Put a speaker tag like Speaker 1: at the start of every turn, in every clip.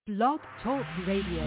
Speaker 1: Blog Talk Radio.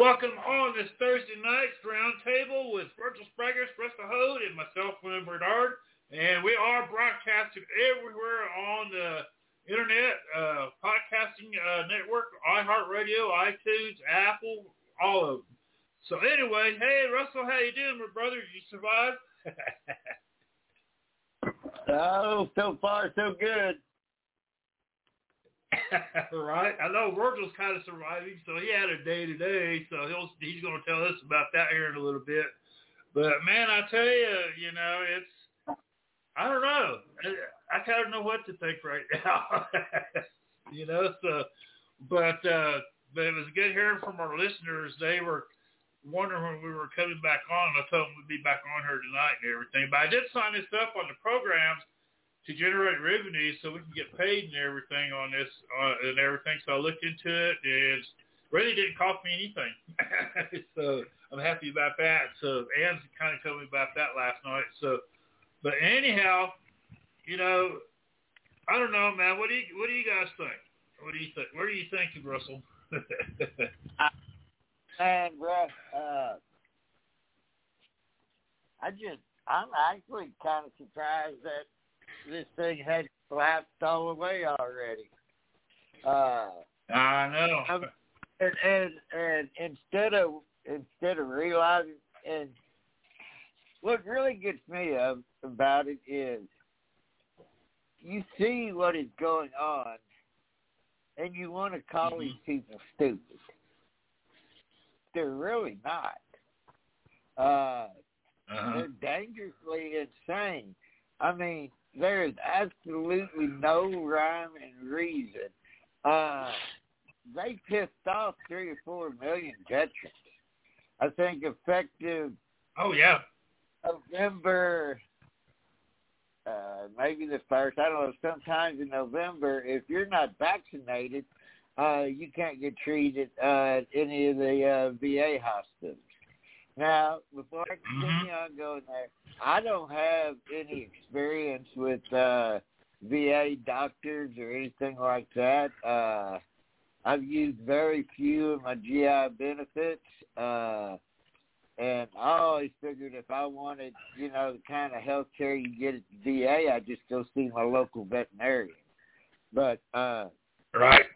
Speaker 1: welcome on this Thursday night's roundtable with Virgil Spraggers, Russell Hode, and myself, William Bernard. And we are broadcasting everywhere on the internet, podcasting network, iHeartRadio, iTunes, Apple, all of them. So anyway, hey, Russell, how you doing, my brother? Did you survive?
Speaker 2: Oh, so far, so good.
Speaker 1: Right. I know Virgil's kind of surviving, so he had a day today, so he's going to tell us about that here in a little bit. But, man, I tell you, I don't know. I kind of know what to think right now. But it was good hearing from our listeners. They were wondering when we were coming back on. I told them we'd be back on here tonight and everything. But I did sign this up on the programs to generate revenue so we can get paid and everything on this and everything. So I looked into it, and it really didn't cost me anything. So I'm happy about that. So Ann's kind of told me about that last night. So, but anyhow, I don't know, man. What do you guys think? What do you think? What are you thinking, Russell?
Speaker 2: Man, Russ, I'm actually kind of surprised that this thing had collapsed all the way already.
Speaker 1: I know.
Speaker 2: And instead of realizing, and what really gets me up about it is you see what is going on, and you want to call these people stupid. They're really not. They're dangerously insane. I mean, there is absolutely no rhyme and reason. They pissed off 3 or 4 million veterans. I think effective.
Speaker 1: Oh yeah.
Speaker 2: November, maybe the first. I don't know. Sometimes in November, if you're not vaccinated, you can't get treated at any of the VA hospitals. Now, before I continue on going there, I don't have any experience with VA doctors or anything like that. I've used very few of my GI benefits, and I always figured if I wanted, the kind of health care you get at the VA, I'd just go see my local veterinarian. But
Speaker 1: right.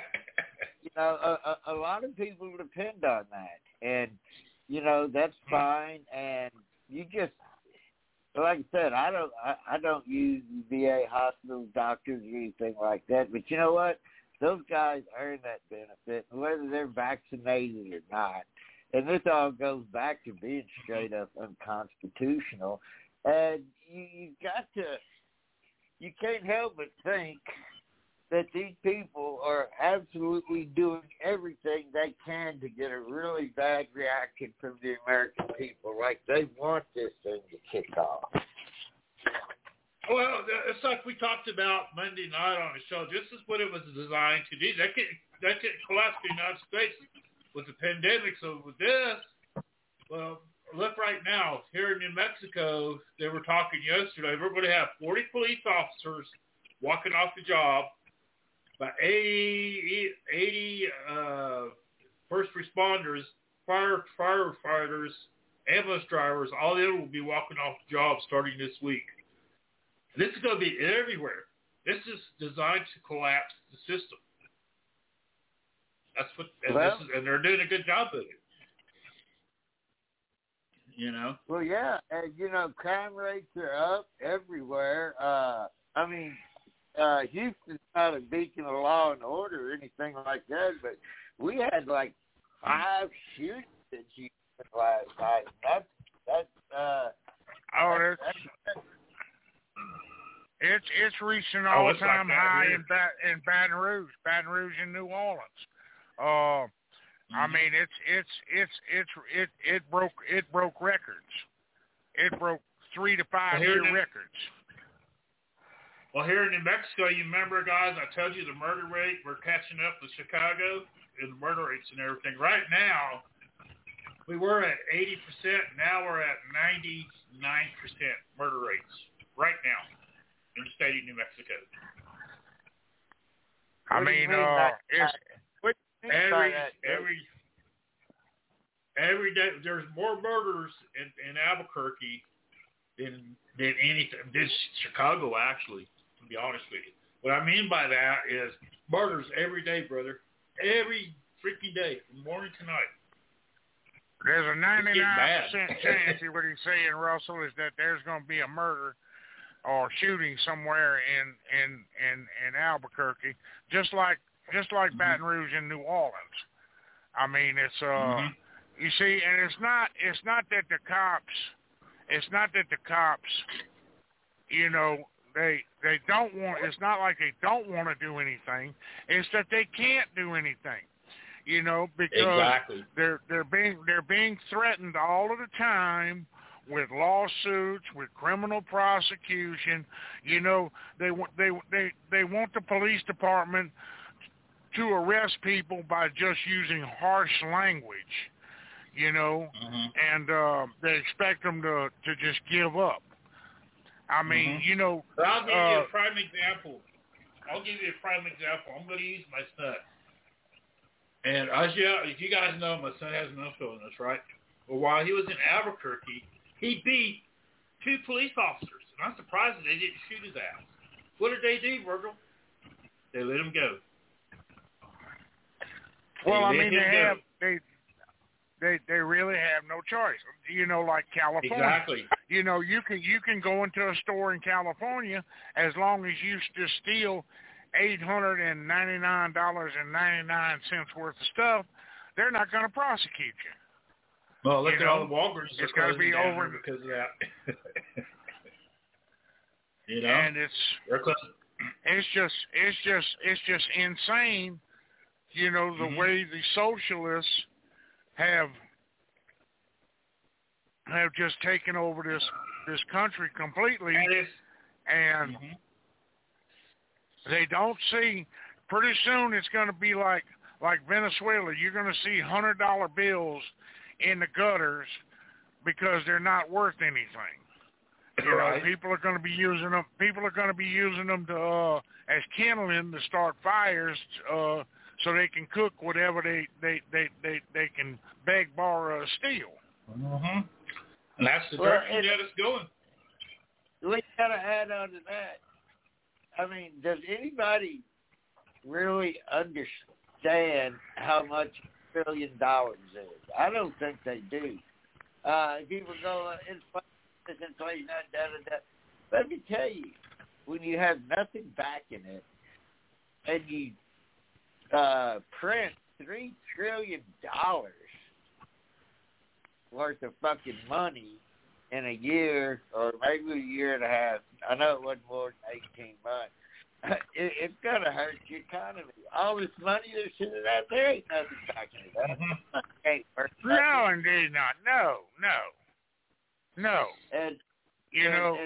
Speaker 2: A lot of people depend on that, and that's fine. And you just, like I said, I don't use VA hospital doctors or anything like that. But you know what? Those guys earn that benefit, whether they're vaccinated or not. And this all goes back to being straight up unconstitutional. And you can't help but think that these people are absolutely doing everything they can to get a really bad reaction from the American people. Like they want this thing to kick off.
Speaker 1: Well, it's like we talked about Monday night on the show. This is what it was designed to do. That could collapse the United States with the pandemic. So with this, well, look right now. Here in New Mexico, they were talking yesterday. We're going to have 40 police officers walking off the job, about 80 first responders, firefighters, ambulance drivers, all of them will be walking off the job starting this week. This is going to be everywhere. This is designed to collapse the system. That's what, and they're doing a good job of it.
Speaker 2: Well, yeah, and crime rates are up everywhere. Houston's not a beacon of law and order or anything like that, but we had like 5 shootings in Houston last night.
Speaker 3: It's reaching an all-time high in Baton Rouge and New Orleans. I mean, it broke records. It broke 3 to 5 year records.
Speaker 1: Well, here in New Mexico, you remember, guys, I told you the murder rate, we're catching up with Chicago and the murder rates and everything. Right now, we were at 80%. Now we're at 99% murder rates right now in the state of New Mexico.
Speaker 3: I mean,
Speaker 1: every day there's more murders in Albuquerque than anything. This Chicago, actually, to be honest with you. What I mean by that is murders every day, brother. Every freaking day, from morning to night.
Speaker 3: There's a 99% chance, what he's saying, Russell, is that there's going to be a murder or shooting somewhere in Albuquerque, just like Baton Rouge and New Orleans. I mean, it's you see, and it's not that the cops, you know, they don't want. It's not like they don't want to do anything. It's that they can't do anything. You know, because they're being threatened all of the time with lawsuits, with criminal prosecution. You know, they want the police department to arrest people by just using harsh language. You know, and they expect them to just give up. I mean, you know.
Speaker 1: But I'll give you a prime example. I'm going to use my son. And as you guys know, my son has mental illness, right? Well, while he was in Albuquerque, he beat 2 police officers. And I'm surprised that they didn't shoot his ass. What did they do, Virgil? They let him go.
Speaker 3: Well, I mean, they really have no choice. You know, like California.
Speaker 1: Exactly.
Speaker 3: You know, you can go into a store in California as long as you just steal $899.99 worth of stuff. They're not going to prosecute you.
Speaker 1: Well, look at all the Walgreens.
Speaker 3: It's got to be over
Speaker 1: because of that. You know,
Speaker 3: and it's just insane. You know, the way the socialists have just taken over this country completely, and they don't see. Pretty soon, it's going to be like Venezuela. You're going to see $100 bills in the gutters because they're not worth anything. You know, people are going to be using them. People are going to be using them to as kindling to start fires, so they can cook whatever they can beg, borrow, or steal.
Speaker 1: And that's the direction that it's going.
Speaker 2: We got to add on to that. I mean, does anybody really understand how much $1 trillion is? I don't think they do. People go, inflation, da. Let me tell you, when you have nothing backing it, and you print $3 trillion worth of fucking money in a year or maybe a year and a half. I know it wasn't more than 18 months. It's going to hurt your economy. All this money they're sitting out there ain't nothing backing it up.
Speaker 3: No, indeed not. No.
Speaker 2: And
Speaker 3: you know,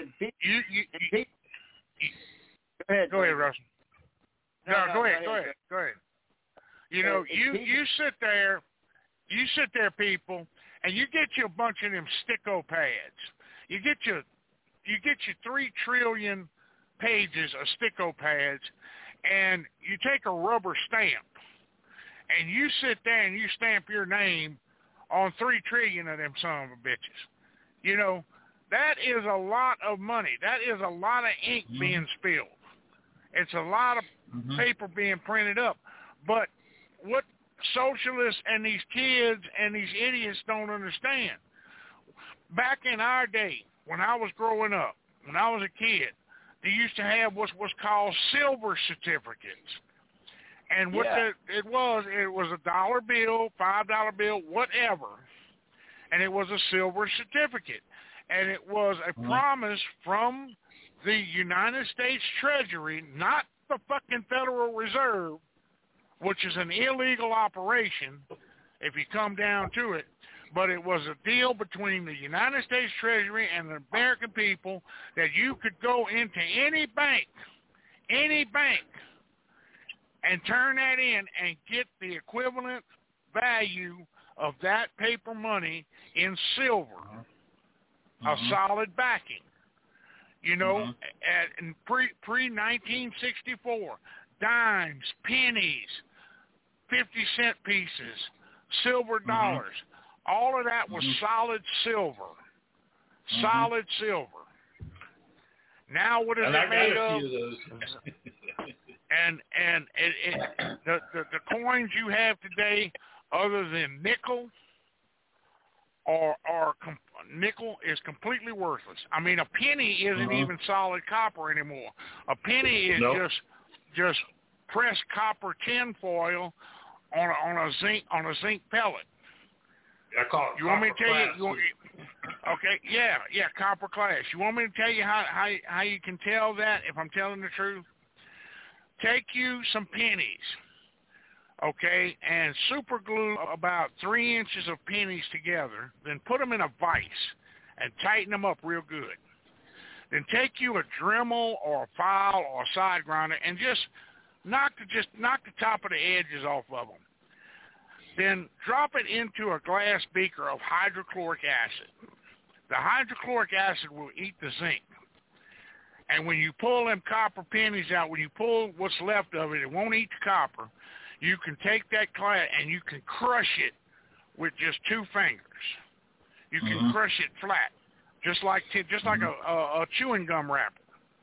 Speaker 3: go ahead, Russell. Go ahead. You know, you sit there, people, and you get you a bunch of them sticko pads. You get your 3 trillion pages of sticko pads, and you take a rubber stamp, and you sit there and you stamp your name on 3 trillion of them son of a bitches. You know, that is a lot of money. That is a lot of ink being spilled. It's a lot of paper being printed up. But what socialists and these kids and these idiots don't understand, back in our day, when I was growing up, when I was a kid, they used to have what's called silver certificates. And what it was a $1 bill, $5 bill, whatever. And it was a silver certificate. And it was a promise from the United States Treasury, not the fucking Federal Reserve, which is an illegal operation if you come down to it. But it was a deal between the United States Treasury and the American people that you could go into any bank, and turn that in and get the equivalent value of that paper money in silver, a solid backing. You know, in pre-1964, dimes, pennies, 50-cent pieces, silver dollars, All of that was solid silver. Solid silver. Now what is it made of? And the coins you have today, other than nickel, nickel is completely worthless. I mean, a penny isn't even solid copper anymore. A penny is just pressed copper tin foil on a zinc pellet.
Speaker 1: I call it.
Speaker 3: You want me to tell you? Okay, yeah, copper class. You want me to tell you how you can tell that if I'm telling the truth? Take you some pennies, okay, and super glue about 3 inches of pennies together, then put them in a vise and tighten them up real good. Then take you a Dremel or a file or a side grinder and just knock the top of the edges off of them. Then drop it into a glass beaker of hydrochloric acid. The hydrochloric acid will eat the zinc. And when you pull them copper pennies out, when you pull what's left of it, it won't eat the copper. You can take that clay and you can crush it with just 2 fingers. You can crush it flat, just like a chewing gum wrapper.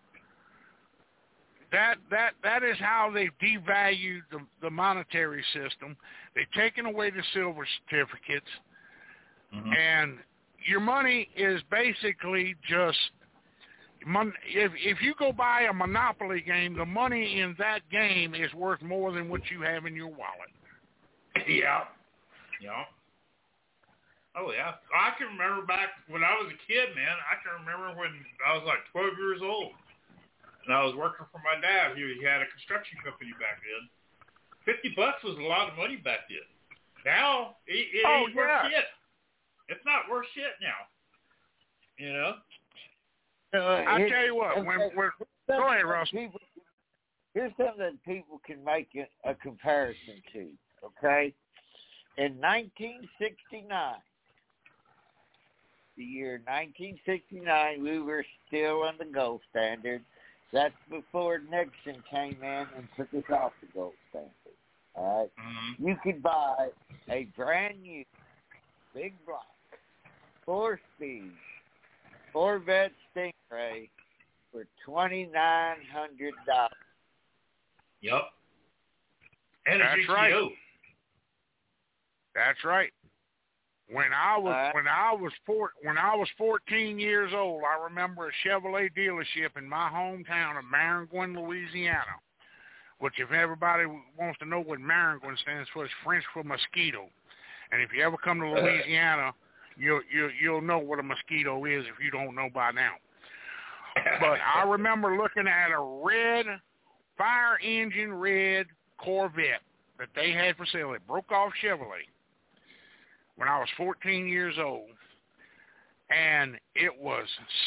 Speaker 3: That is how they've devalued the monetary system. They've taken away the silver certificates, and your money is basically just if you go buy a Monopoly game, the money in that game is worth more than what you have in your wallet.
Speaker 1: Yeah. Oh, yeah. I can remember back when I was a kid, man. I can remember when I was like 12 years old. And I was working for my dad. He had a construction company back then. $50 was a lot of money back then. Now, it ain't worth shit. It's not worth shit now. You know?
Speaker 3: I'll tell you what. Go ahead, Russell.
Speaker 2: Here's something that people can make a comparison to, okay? In 1969, the year 1969, we were still on the gold standard. That's before Nixon came in and took us off the gold standard. All right? You could buy a brand new big block, 4-speed Corvette Stingray for $2,900.
Speaker 1: Yep. And
Speaker 3: that's
Speaker 1: GTO.
Speaker 3: Right. That's right. When I was 14 years old, I remember a Chevrolet dealership in my hometown of Maringouin, Louisiana. Which, if everybody wants to know what Maringouin stands for, is French for mosquito. And if you ever come to Louisiana, you'll know what a mosquito is if you don't know by now. But I remember looking at a red, fire engine red Corvette that they had for sale. It broke off Chevrolet when I was 14 years old. And it was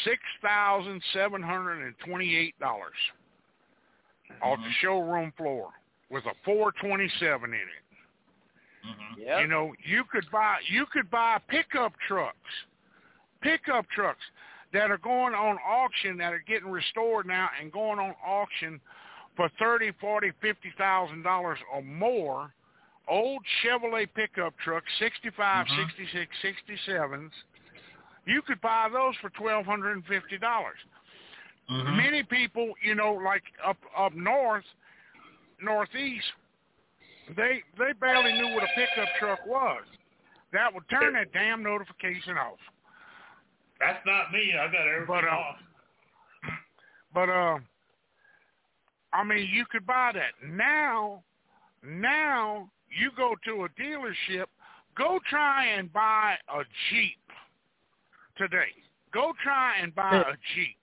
Speaker 3: $6,728 off the showroom floor with a 427 in it.
Speaker 2: Yep.
Speaker 3: You know, you could buy pickup trucks that are going on auction, that are getting restored now and going on auction for $30,000, $40,000, $50,000 or more. Old Chevrolet pickup trucks, 65, 66, 67s. You could buy those for $1,250. Many people, you know, like up northeast, they barely knew what a pickup truck was. That would turn that damn notification off.
Speaker 1: That's not me. I got everything off.
Speaker 3: But I mean, you could buy that. Now you go to a dealership, go try and buy a Jeep today. Go try and buy a Jeep.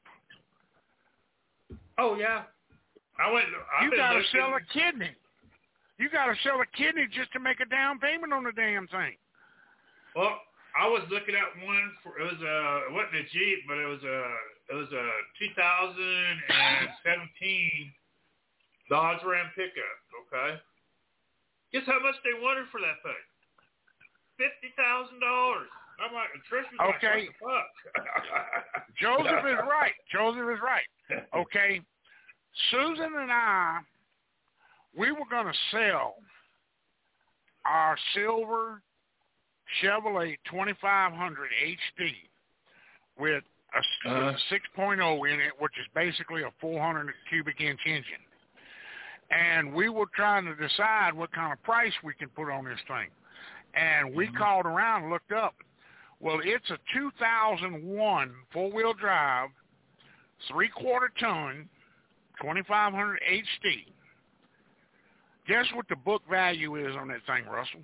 Speaker 1: Oh, yeah.
Speaker 3: You got to sell a kidney. You got to sell a kidney just to make a down payment on the damn thing.
Speaker 1: Well, I was looking at one it wasn't a Jeep, but it was a 2017 Dodge Ram pickup. Okay, guess how much they wanted for that thing? $50,000. I'm like, Trish was
Speaker 3: okay.
Speaker 1: Like, what the fuck?
Speaker 3: Joseph is right. Okay, Susan and I, we were going to sell our silver Chevrolet 2500 HD with a 6.0 in it, which is basically a 400 cubic inch engine. And we were trying to decide what kind of price we can put on this thing. And we called around and looked up. Well, it's a 2001 four-wheel drive, 3/4 ton, 2500 HD. Guess what the book value is on that thing, Russell?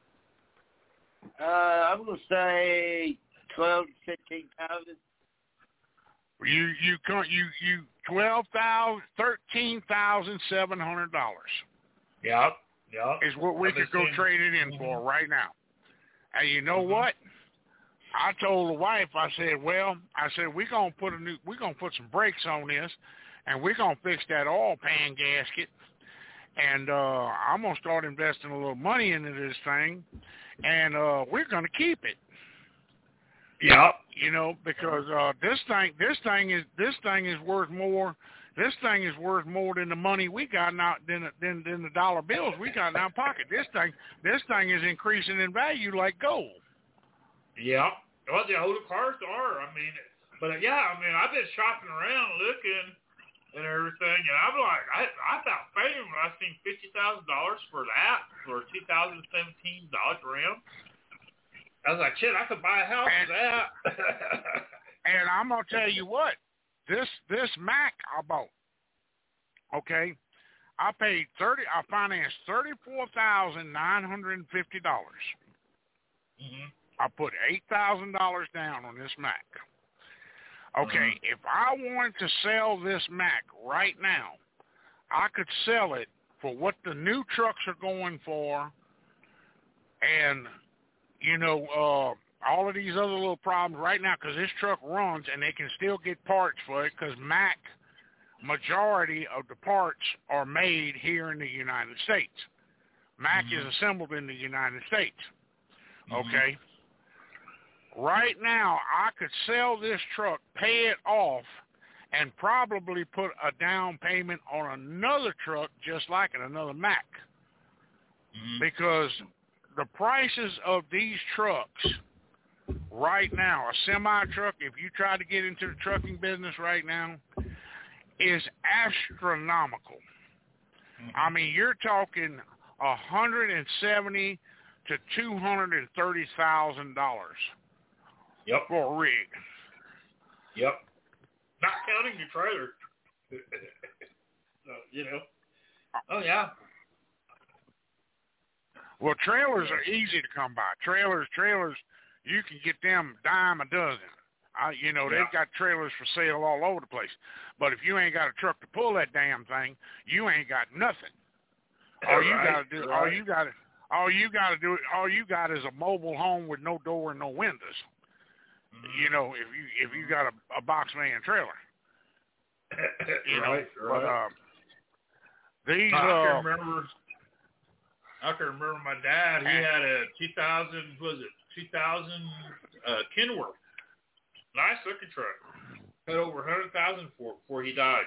Speaker 2: I'm gonna say 12 to 15,000.
Speaker 3: You $13,700.
Speaker 1: Yep.
Speaker 3: Is what we could go trade it in for right now. And you know what? I told the wife, I said, we're gonna put some brakes on this, and we're gonna fix that oil pan gasket, and I'm gonna start investing a little money into this thing, and we're gonna keep it.
Speaker 1: Yep.
Speaker 3: You know, because this thing is worth more. This thing is worth more than the money we got now than the dollar bills we got in our pocket. This thing is increasing in value like gold.
Speaker 1: Yeah. Well, the older cars are. I've been shopping around looking and everything, and I'm like, I thought fainting when I seen $50,000 for that for a 2017 Dodge Ram. I was like, shit, I could buy a house for that.
Speaker 3: And I'm gonna tell you what, this Mac I bought. Okay, I financed $34,950. I put $8,000 down on this Mac. Okay, if I wanted to sell this Mac right now, I could sell it for what the new trucks are going for, and you know, all of these other little problems right now, because this truck runs and they can still get parts for it, because Mac, majority of the parts are made here in the United States. Mac is assembled in the United States. Okay? Right now, I could sell this truck, pay it off, and probably put a down payment on another truck just like it, another Mac. Because the prices of these trucks right now, a semi-truck, if you try to get into the trucking business right now, is astronomical. I mean, you're talking $170,000 to $230,000 for a rig.
Speaker 1: Yep. Not counting your trailer. So, you know. Oh, yeah.
Speaker 3: Well, trailers are easy to come by. Trailers, you can get them dime a dozen. They've got trailers for sale all over the place. But if you ain't got a truck to pull that damn thing, you ain't got nothing. All you got is a mobile home with no door and no windows. You know, if you got a box van trailer.
Speaker 1: Right.
Speaker 3: But these
Speaker 1: I can remember my dad. He had a 2000 Kenworth, nice looking truck. Had over 100,000 for it before he died.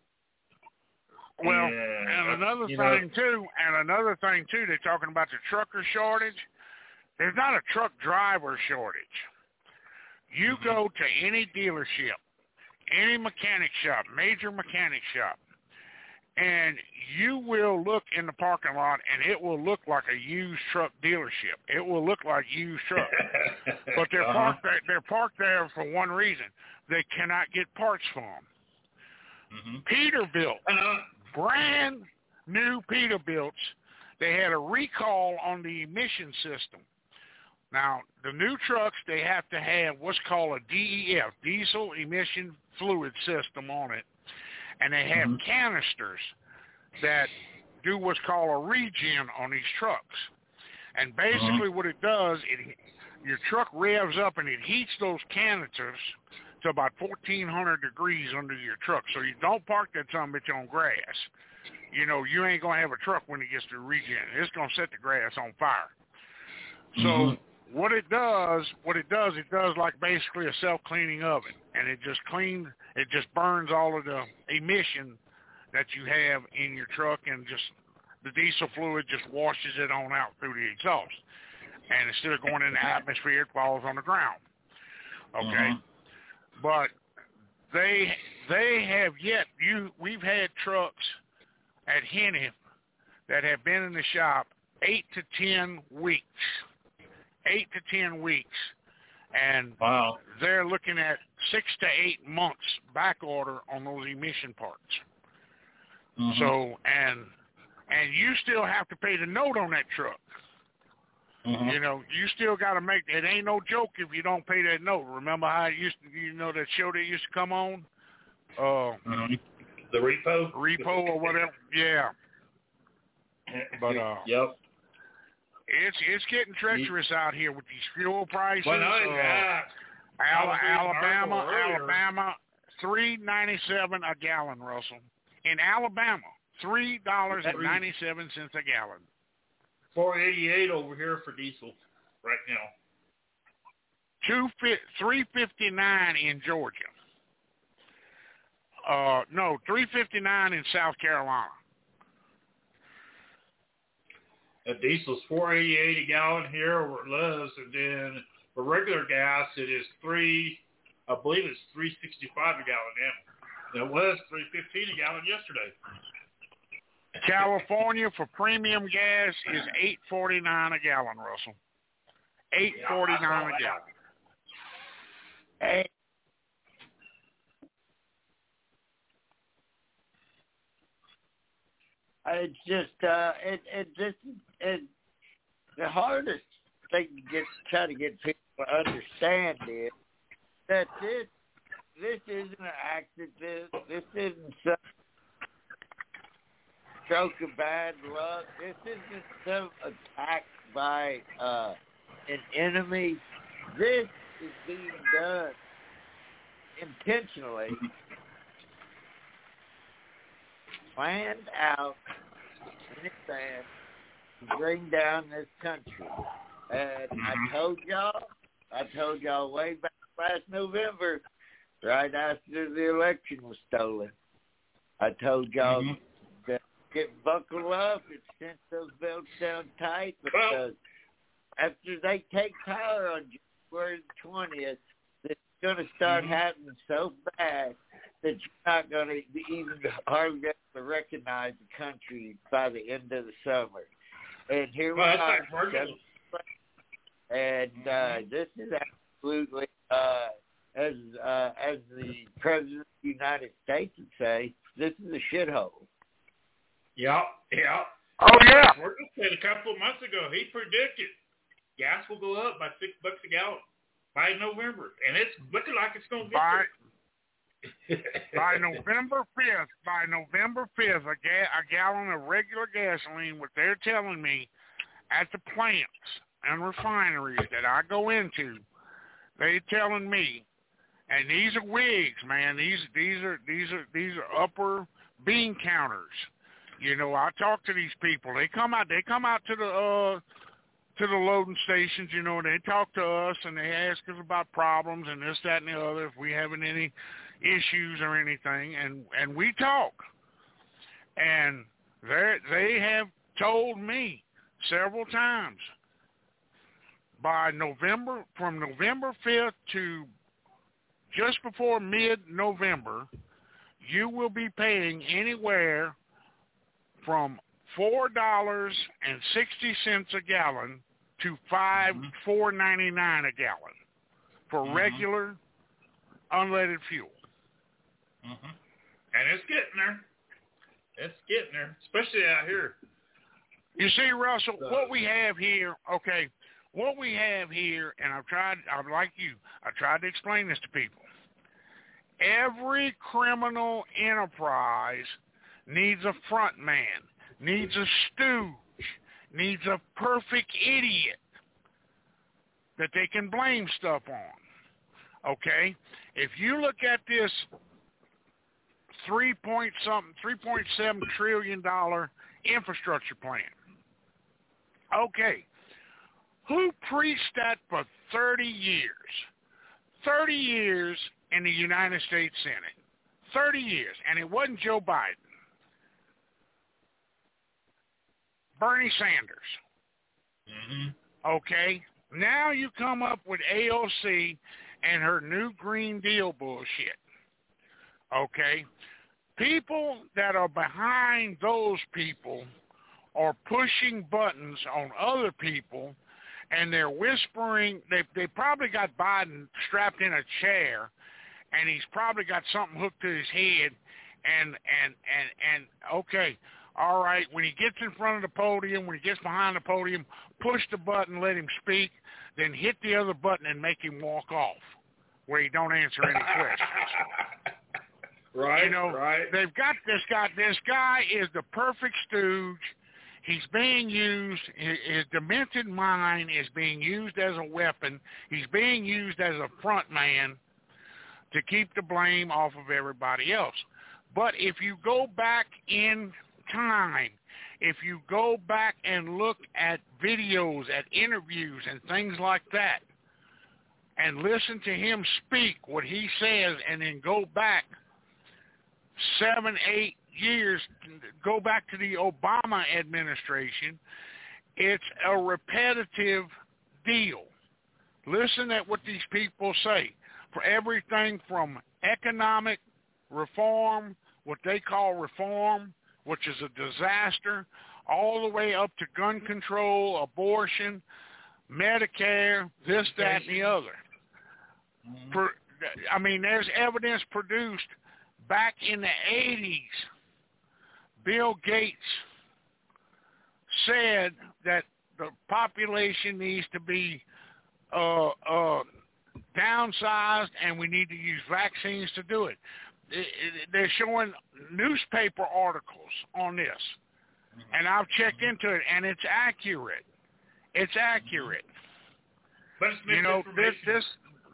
Speaker 3: Well, and another thing too, they're talking about the trucker shortage. There's not a truck driver shortage. You go to any dealership, any mechanic shop, major mechanic shop, and you will look in the parking lot, and it will look like a used truck dealership. It will look like used trucks. But they're parked there for one reason. They cannot get parts for them. Peterbilt, brand new Peterbilts, they had a recall on the emission system. Now, the new trucks, they have to have what's called a DEF, diesel emission fluid system on it. And they have canisters that do what's called a regen on these trucks. And basically what it does, your truck revs up and it heats those canisters to about 1,400 degrees under your truck. So you don't park that son of a bitch on grass. You know, you ain't going to have a truck when it gets to regen. It's going to set the grass on fire. So what it does like basically a self-cleaning oven. And it just burns all of the emission that you have in your truck, and just the diesel fluid just washes it on out through the exhaust. And instead of going in the atmosphere, it falls on the ground. Okay? But they have yet, we've had trucks at Henny that have been in the shop 8 to 10 weeks. 8 to 10 weeks. And they're looking at 6 to 8 months back order on those emission parts. So, and you still have to pay the note on that truck. You know, you still got to make, it ain't no joke if you don't pay that note. Remember how it used to, you know, that show that used to come on?
Speaker 1: The repo?
Speaker 3: Repo or whatever. Yeah. But,
Speaker 1: yep.
Speaker 3: It's getting treacherous out here with these fuel prices.
Speaker 1: Well,
Speaker 3: Alabama, $3.97 a gallon, Russell. In Alabama, $3.97 a gallon.
Speaker 1: $4.88 over here for diesel right now.
Speaker 3: $3.59 in Georgia. No, $3.59 in South Carolina.
Speaker 1: Diesel's $4.88 a gallon here where it lives, and then for regular gas it is I believe it's $3.65 a gallon now. It was $3.15 a gallon yesterday.
Speaker 3: California for premium gas is $8.49 a gallon, Russell. $8.49 a gallon.
Speaker 2: Hey. It's just the hardest thing to try to get people to understand is that this isn't an accident. This isn't some stroke of bad luck. This isn't some attack by an enemy. This is being done intentionally, planned out in advance to bring down this country. And I told y'all way back last November, right after the election was stolen, I told y'all that buckle up and cinch those belts down tight, because after they take power on January 20th, it's going to start happening so fast that you're not going to even hardly be able to recognize the country by the end of the summer. And here we are. And this is absolutely, as the President of the United States would say, this is a shithole.
Speaker 1: Yeah.
Speaker 3: Oh, yeah.
Speaker 1: Said a couple of months ago, he predicted gas will go up by $6 a gallon by November, and it's looking like it's going to get there.
Speaker 3: By November 5th, a gallon of regular gasoline, what they're telling me at the plants and refineries that I go into, they're telling me, and these are wigs, man. These are upper bean counters. You know, I talk to these people. They come out to the loading stations, you know, and they talk to us and they ask us about problems and this, that, and the other, if we having any issues or anything, and we talk. And they have told me several times, from November 5th to just before mid-November, you will be paying anywhere from $4.60 a gallon to $4.99 a gallon for regular unleaded fuel.
Speaker 1: And it's getting there. It's getting there, especially out here.
Speaker 3: You see, Russell, what we have here, and I tried to explain this to people. Every criminal enterprise needs a front man, needs a stooge, needs a perfect idiot that they can blame stuff on. Okay? If you look at this $3.7 trillion infrastructure plan, okay, who preached that for 30 years? 30 years in the United States Senate. 30 years. And it wasn't Joe Biden. Bernie Sanders. Okay? Now you come up with AOC and her new Green Deal bullshit. Okay? People that are behind those people are pushing buttons on other people, and they're whispering. They probably got Biden strapped in a chair, and he's probably got something hooked to his head, and okay, all right, when he gets in front of the podium, when he gets behind the podium, push the button, let him speak, then hit the other button and make him walk off where he don't answer any questions.
Speaker 1: Right,
Speaker 3: you know,
Speaker 1: right.
Speaker 3: They've got this guy. This guy is the perfect stooge. He's being used. His demented mind is being used as a weapon. He's being used as a front man to keep the blame off of everybody else. But if you go back in time, if you go back and look at videos, at interviews and things like that, and listen to him speak what he says, and then go back 7, 8 years, go back to the Obama administration, it's a repetitive deal. Listen at what these people say. For everything from economic reform, what they call reform, which is a disaster, all the way up to gun control, abortion, Medicare, this, that, and the other. There's evidence produced back in the 80s. Bill Gates said that the population needs to be downsized, and we need to use vaccines to do it. They're showing newspaper articles on this, and I've checked into it, and it's accurate. It's accurate.
Speaker 1: But it's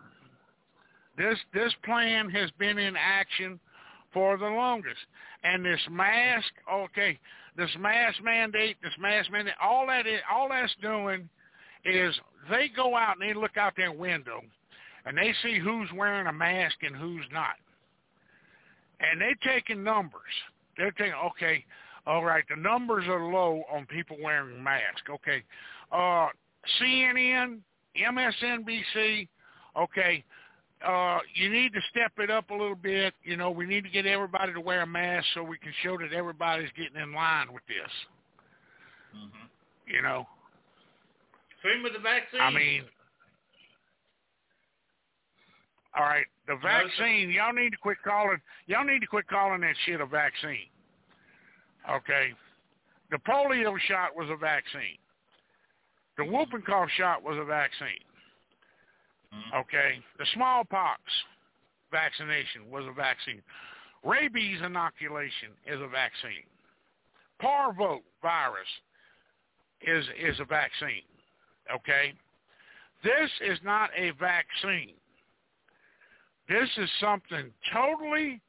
Speaker 3: this plan has been in action for the longest, and this mask mandate, all that's doing is they go out and they look out their window, and they see who's wearing a mask and who's not. And they're taking numbers. They're thinking, okay, all right, the numbers are low on people wearing masks. Okay, CNN, MSNBC, okay, you need to step it up a little bit. You know, we need to get everybody to wear a mask so we can show that everybody's getting in line with this. You know.
Speaker 1: Same with the vaccine.
Speaker 3: I mean, all right, the vaccine. Y'all need to quit calling that shit a vaccine. Okay, the polio shot was a vaccine. The whooping cough shot was a vaccine. Okay, the smallpox vaccination was a vaccine. Rabies inoculation is a vaccine. Parvo virus is a vaccine. Okay, this is not a vaccine. This is something totally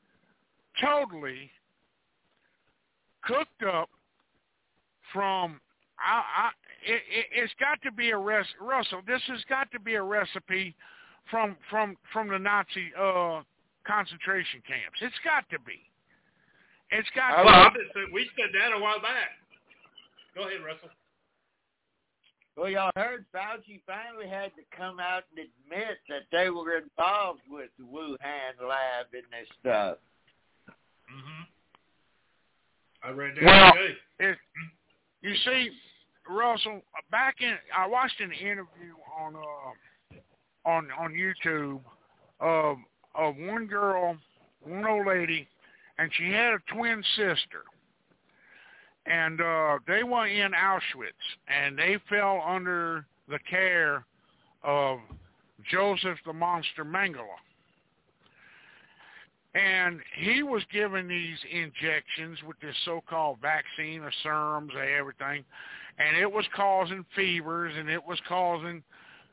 Speaker 3: cooked up from. It's got to be a Russell. This has got to be a recipe from the Nazi concentration camps. It's got to be. It's got.
Speaker 1: We said that a while back. Go ahead, Russell.
Speaker 2: Well, y'all heard Fauci finally had to come out and admit that they were involved with the Wuhan lab and this stuff.
Speaker 1: I read that today.
Speaker 3: You see, Russell, I watched an interview on YouTube of one girl, one old lady, and she had a twin sister. And they were in Auschwitz, and they fell under the care of Joseph the Monster Mengele. And he was given these injections with this so-called vaccine or serums or everything, and it was causing fevers, and it was causing,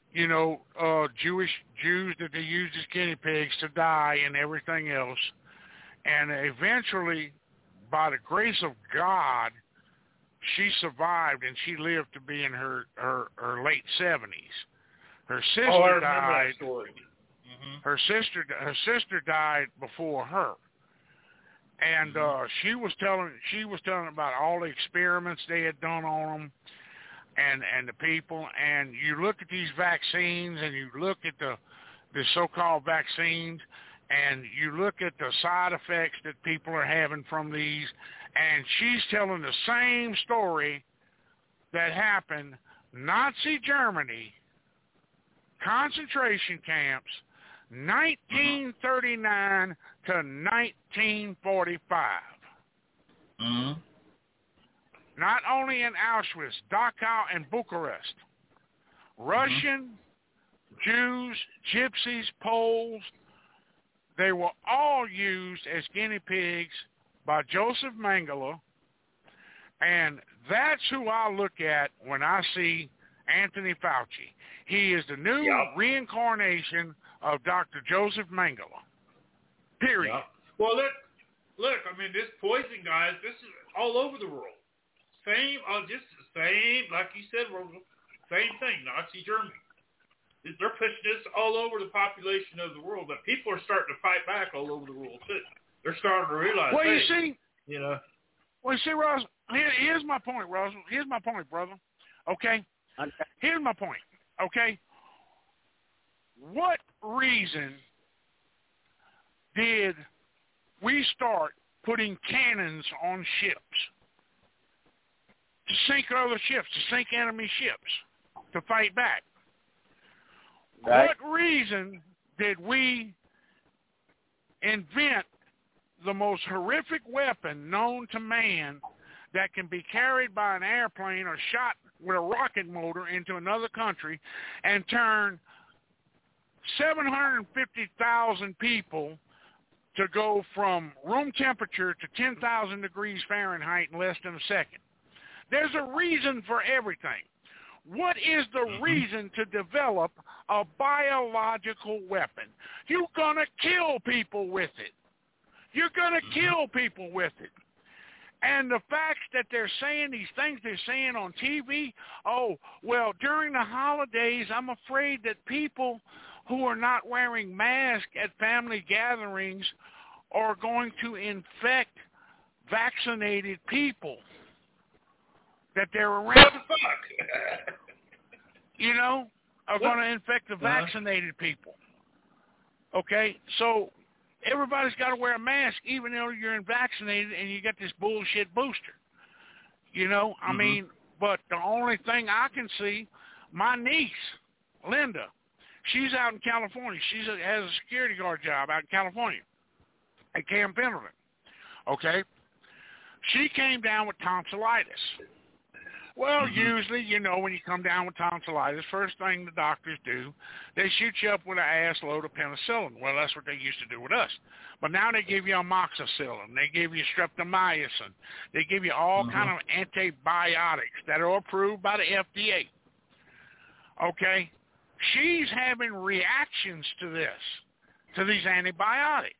Speaker 3: Jews that they used as guinea pigs to die and everything else. And eventually, by the grace of God, she survived, and she lived to be in her late 70s. Her sister died.
Speaker 1: That story.
Speaker 3: Her sister died before her, and she was telling about all the experiments they had done on them. and the people, and you look at these vaccines, and you look at the so-called vaccines, and you look at the side effects that people are having from these, and she's telling the same story that happened Nazi Germany, concentration camps, 1939 to 1945.
Speaker 1: Mm-hmm.
Speaker 3: Not only in Auschwitz, Dachau, and Bucharest. Russian, Jews, Gypsies, Poles, they were all used as guinea pigs by Joseph Mengele, and that's who I look at when I see Anthony Fauci. He is the new reincarnation of Dr. Joseph Mengele. Period.
Speaker 1: Yep. Well, look, I mean, this poison, guys, this is all over the world. Same, just the same, like you said, same thing, Nazi Germany. They're pushing this all over the population of the world, but people are starting to fight back all over the world, too. They're starting to realize,
Speaker 3: well, you see, Russell, here's my point, Russell. Here's my point, brother. Okay? Here's my point, okay? What reason did we start putting cannons on ships? To sink other ships, to sink enemy ships, to fight back. Right. What reason did we invent the most horrific weapon known to man that can be carried by an airplane or shot with a rocket motor into another country and turn 750,000 people to go from room temperature to 10,000 degrees Fahrenheit in less than a second? There's a reason for everything. What is the reason to develop a biological weapon? You're going to kill people with it. You're going to kill people with it. And the fact that they're saying these things they're saying on TV, oh, well, during the holidays, I'm afraid that people who are not wearing masks at family gatherings are going to infect vaccinated people that they're around.
Speaker 1: What the fuck?
Speaker 3: You know, are going to infect the vaccinated people. Okay? So everybody's got to wear a mask even though you're vaccinated and you got this bullshit booster. You know, I mean, but the only thing I can see, my niece, Linda, she's out in California. She has a security guard job out in California at Camp Pendleton. Okay? She came down with tonsillitis. Well, usually, you know, when you come down with tonsillitis, first thing the doctors do, they shoot you up with an ass load of penicillin. Well, that's what they used to do with us. But now they give you amoxicillin. They give you streptomycin. They give you all kind of antibiotics that are approved by the FDA. Okay? She's having reactions to these antibiotics.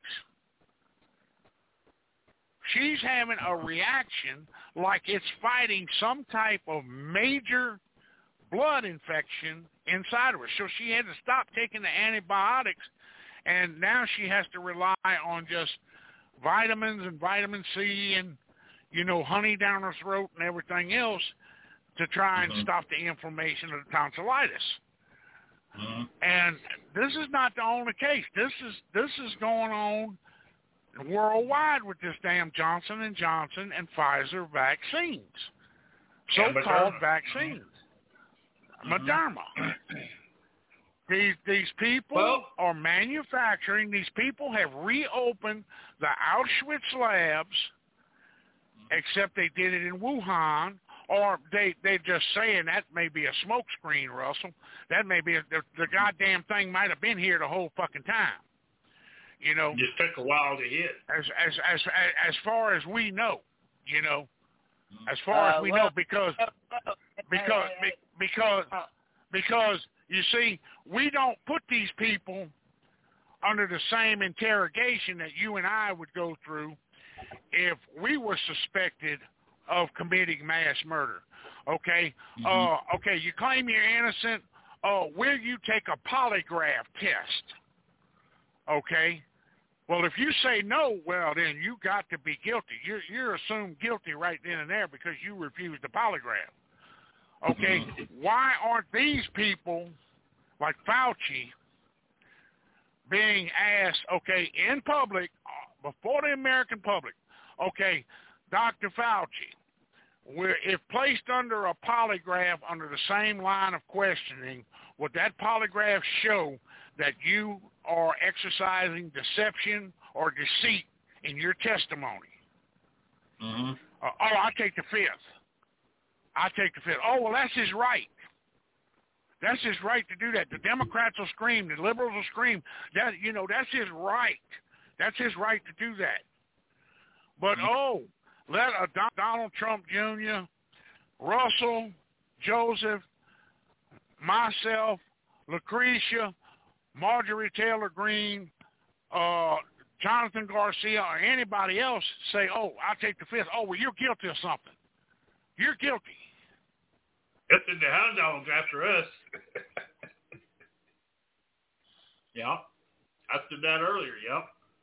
Speaker 3: She's having a reaction like it's fighting some type of major blood infection inside of her. So she had to stop taking the antibiotics, and now she has to rely on just vitamins and vitamin C and, you know, honey down her throat and everything else to try and stop the inflammation of the tonsillitis. And this is not the only case. This is going on worldwide with this damn Johnson & Johnson and Pfizer vaccines, so-called vaccines. Moderna. These people are manufacturing. These people have reopened the Auschwitz labs, except they did it in Wuhan, or they're just saying that may be a smokescreen, Russell. That may be the goddamn thing might have been here the whole fucking time. You know,
Speaker 1: just took a while to hit.
Speaker 3: As far as we know, you know, as far as we know, because you see, we don't put these people under the same interrogation that you and I would go through if we were suspected of committing mass murder. Okay, okay, you claim you're innocent. Will you take a polygraph test? Okay. Well, if you say no, well, then you got to be guilty. You're assumed guilty right then and there because you refused the polygraph. Okay, why aren't these people like Fauci being asked, okay, in public, before the American public, okay, Dr. Fauci, if placed under a polygraph under the same line of questioning, would that polygraph show that you are exercising deception or deceit in your testimony?
Speaker 1: Mm-hmm.
Speaker 3: I take the fifth. Oh, well, that's his right. That's his right to do that. The Democrats will scream. The liberals will scream. That's his right. That's his right to do that. But, let Donald Trump Jr., Russell, Joseph, myself, Lucretia, Marjorie Taylor Greene, Jonathan Garcia, or anybody else say, I take the fifth. Oh, well, you're guilty of something. You're guilty.
Speaker 1: It's in the hound dogs after us. Yeah. I said that earlier, yeah.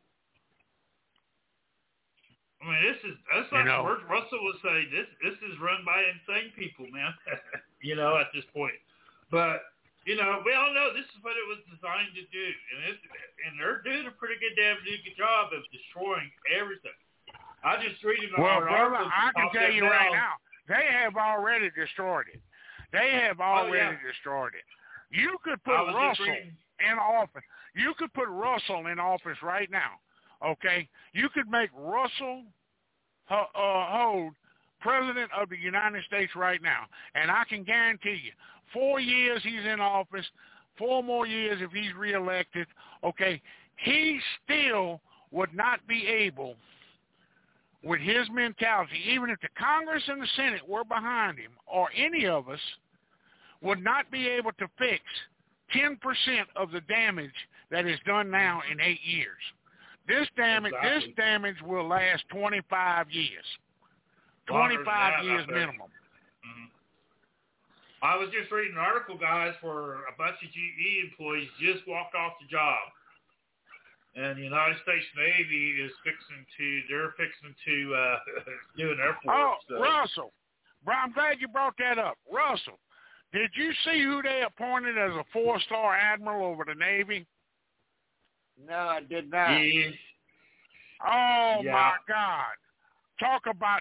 Speaker 1: I mean, that's like Russell would say, this is run by insane people, man. At this point. But, we all know this is what it was designed to do. And they're doing a pretty good job of destroying everything. I just read it on
Speaker 3: Well, brother, I can tell you right now, they have already destroyed it. Destroyed it. You could put Russell in office. You could put Russell in office right now. Okay? You could make Russell Holt president of the United States right now. And I can guarantee you, 4 years he's in office, 4 more years if he's reelected, okay, he still would not be able, with his mentality, even if the Congress and the Senate were behind him, or any of us, would not be able to fix 10% of the damage that is done now in 8 years. This damage will last 25 years. 25 years minimum.
Speaker 1: Mm-hmm. I was just reading an article, guys, where a bunch of GE employees just walked off the job. And the United States Navy is fixing to do an Air Force.
Speaker 3: Russell. I'm glad you brought that up. Russell, did you see who they appointed as a 4-star admiral over the Navy?
Speaker 2: No, I did not.
Speaker 1: Yeah.
Speaker 3: Oh, my God. Talk about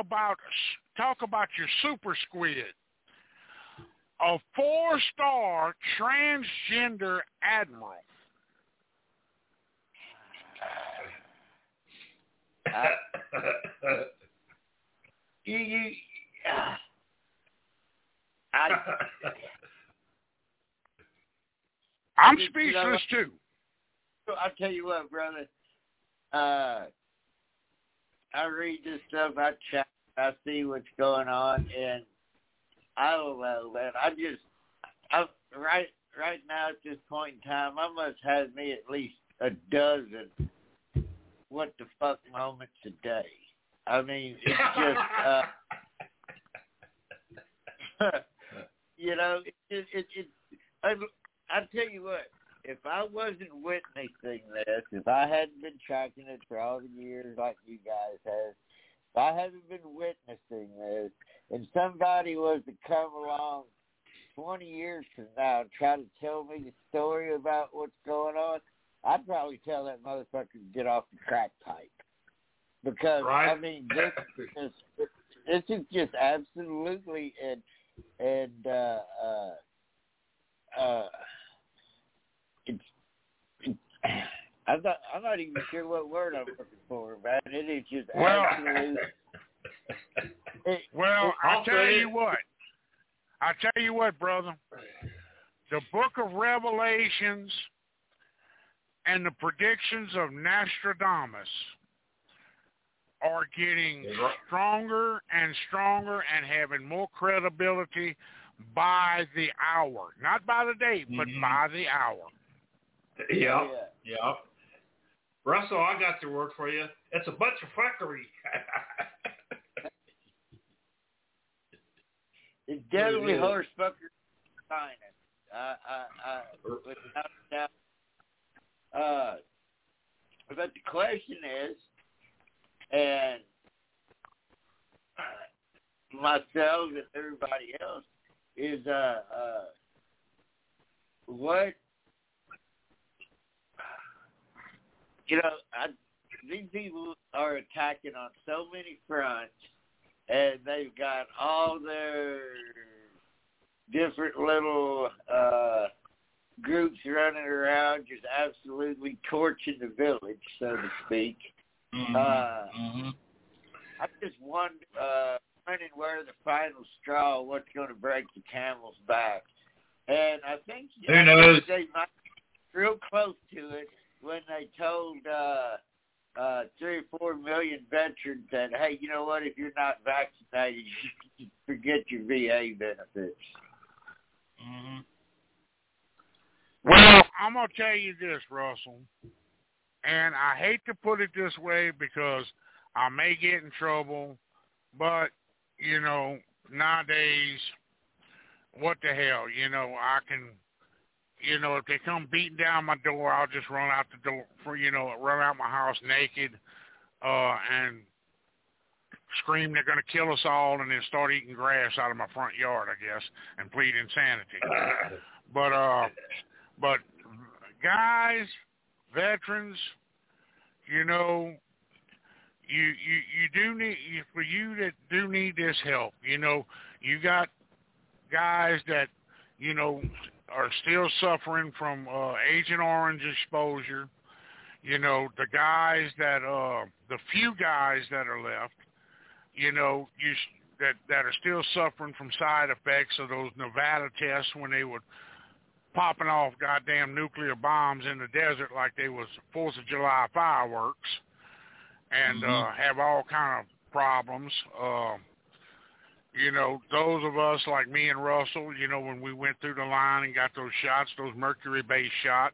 Speaker 3: your super squid. A 4-star transgender admiral. I'm speechless too.
Speaker 2: I'll tell you what, brother. I read this stuff, I chat, I see what's going on, and I don't know, man. Right now at this point in time, I must have me at least a dozen what the fuck moments a day. I mean, it's just, I tell you what, if I wasn't witnessing this, if I hadn't been tracking it for all the years like you guys have, if I hadn't been witnessing this, and somebody was to come along 20 years from now and try to tell me the story about what's going on, I'd probably tell that motherfucker to get off the crack pipe. Because, I mean, this is just absolutely, I'm not even sure what word I'm looking for, man. It is just absolute.
Speaker 3: I'll tell you what, brother. The book of Revelations and the predictions of Nostradamus are getting stronger and stronger and having more credibility by the hour. Not by the day, but by the hour.
Speaker 1: Yeah. Russell, I got the word for you. It's a bunch of fuckery.
Speaker 2: It's definitely horse fucker finest. Without doubt. But the question is, and myself and everybody else, is what these people are attacking on so many fronts, and they've got all their different little groups running around just absolutely torching the village, so to speak. I'm just wondering where the final straw, what's going to break the camel's back. And I think
Speaker 1: who knows?
Speaker 2: They might be real close to it when they told 3 or 4 million veterans that, hey, you know what, if you're not vaccinated, you forget your VA benefits.
Speaker 3: Well, I'm going to tell you this, Russell, and I hate to put it this way because I may get in trouble, but, nowadays, what the hell, I can, if they come beating down my door, I'll just run out the door, run out my house naked and scream they're going to kill us all and then start eating grass out of my front yard, I guess, and plead insanity. But guys, veterans, you do need, for you that do need this help, you got guys that, are still suffering from Agent Orange exposure. The guys that, the few guys that are left, that are still suffering from side effects of those Nevada tests when they were popping off goddamn nuclear bombs in the desert like they was 4th of July fireworks, and have all kind of problems. Those of us like me and Russell, when we went through the line and got those shots, those mercury-based shots,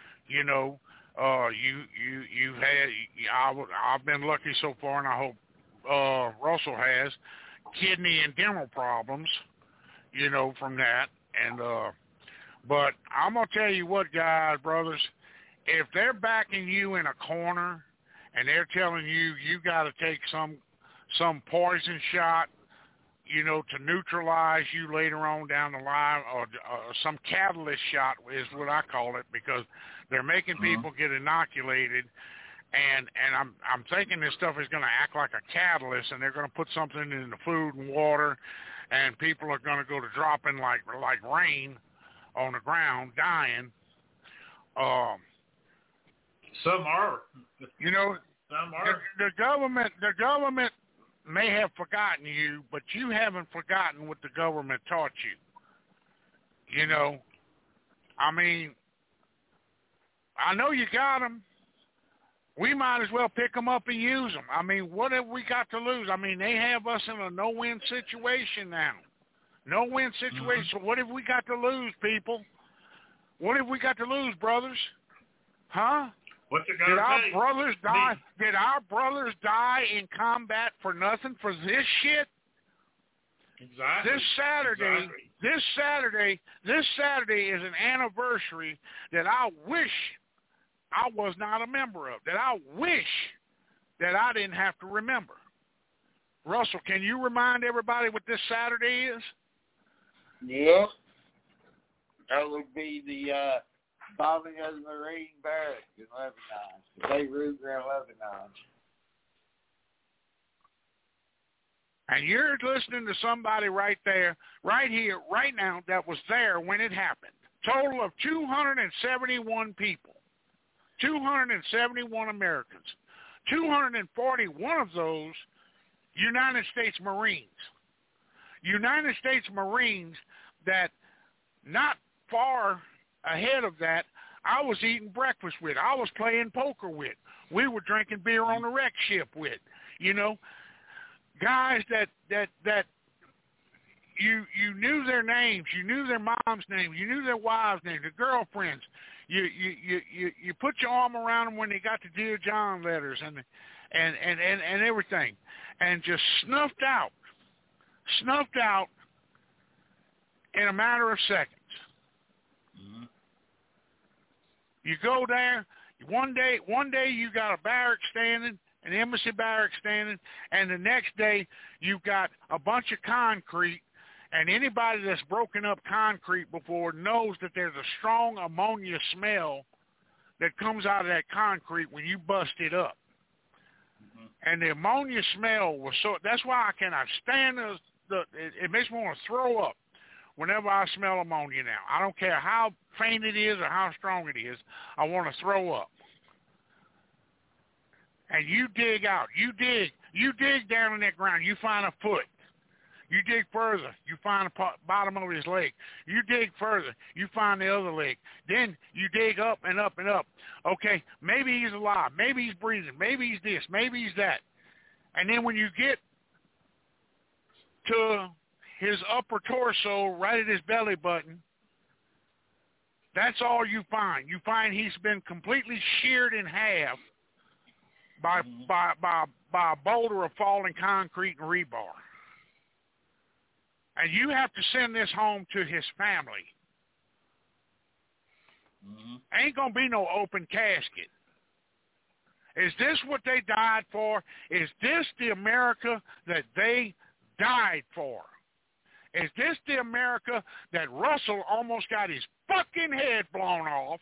Speaker 3: I've been lucky so far, and I hope Russell has kidney and dental problems, from that. And but I'm gonna tell you what, guys, brothers, if they're backing you in a corner and they're telling you got to take some poison shot, to neutralize you later on down the line, or some catalyst shot is what I call it, because they're making people get inoculated, and I'm thinking this stuff is going to act like a catalyst, and they're going to put something in the food and water, and people are going to go to dropping like rain on the ground, dying.
Speaker 1: Some are. Some are.
Speaker 3: The government may have forgotten you, but you haven't forgotten what the government taught you. I mean, I know you got them. We might as well pick them up and use them. I mean, what have we got to lose? I mean, they have us in a no-win situation now. No-win situation. So what have we got to lose, people? What have we got to lose, brothers? Huh?
Speaker 1: What's it
Speaker 3: Did our
Speaker 1: take?
Speaker 3: brothers die? Did our brothers die in combat for nothing for this shit?
Speaker 1: Exactly.
Speaker 3: This Saturday is an anniversary that I wish I was not a member of. That I wish that I didn't have to remember. Russell, can you remind everybody what this Saturday is?
Speaker 2: Yep. That would be the bombing of the Marine barracks in Lebanon, Beirut, Lebanon.
Speaker 3: And you're listening to somebody right there, right here, right now, that was there when it happened. Total of 271 people, 271 Americans, 241 of those United States Marines. United States Marines that not far ahead of that, I was eating breakfast with. I was playing poker with. We were drinking beer on the wreck ship with. Guys that you knew their names, you knew their mom's name, you knew their wives' names, their girlfriends. You put your arm around them when they got the Dear John letters and everything, and just snuffed out in a matter of seconds. You go there, one day you got a barrack standing, an embassy barrack standing, and the next day you've got a bunch of concrete, And anybody that's broken up concrete before knows that there's a strong ammonia smell that comes out of that concrete when you bust it up. And the ammonia smell was so, that's why I cannot stand it makes me want to throw up whenever I smell ammonia now. I don't care how faint it is or how strong it is, I want to throw up. And you dig out, you dig down in that ground, you find a foot. You dig further, you find the bottom of his leg. You dig further, you find the other leg. Then you dig up and up and up. Okay, maybe he's alive, maybe he's breathing, maybe he's this, maybe he's that. And then when you get to his upper torso, right at his belly button, that's all you find. You find he's been completely sheared in half by a boulder of falling concrete and rebar. And you have to send this home to his family. Ain't going to be no open casket. Is this what they died for? Is this the America that they died for? Is this the America that Russell almost got his fucking head blown off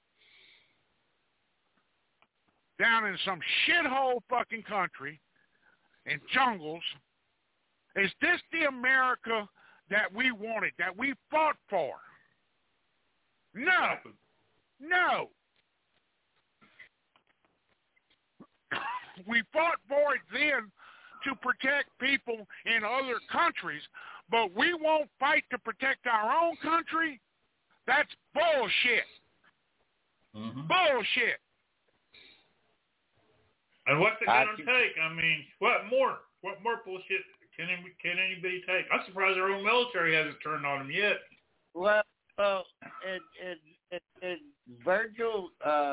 Speaker 3: down in some shithole fucking country in jungles? Is this the America that we wanted, that we fought for? No. No. We fought for it then to protect people in other countries, but we won't fight to protect our own country? That's bullshit. Bullshit.
Speaker 1: And what's it going to take? I mean, what more bullshit can anybody take? I'm surprised our own military hasn't turned on them yet.
Speaker 2: Well, and Virgil,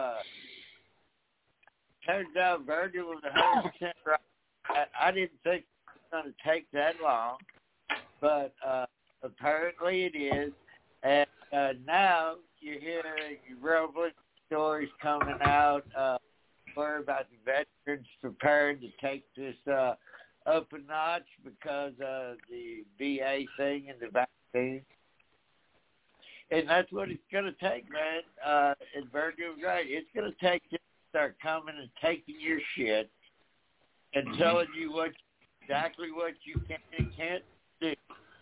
Speaker 2: turns out Virgil was 100% right. I didn't think it was going to take that long, but apparently it is. And now you're hearing relevant stories coming out about the veterans preparing to take this up a notch because of the VA thing and the vaccine. And that's what it's going to take, man. And Virgil's right. It's going to take them to start coming and taking your shit and telling you exactly what you can and can't do.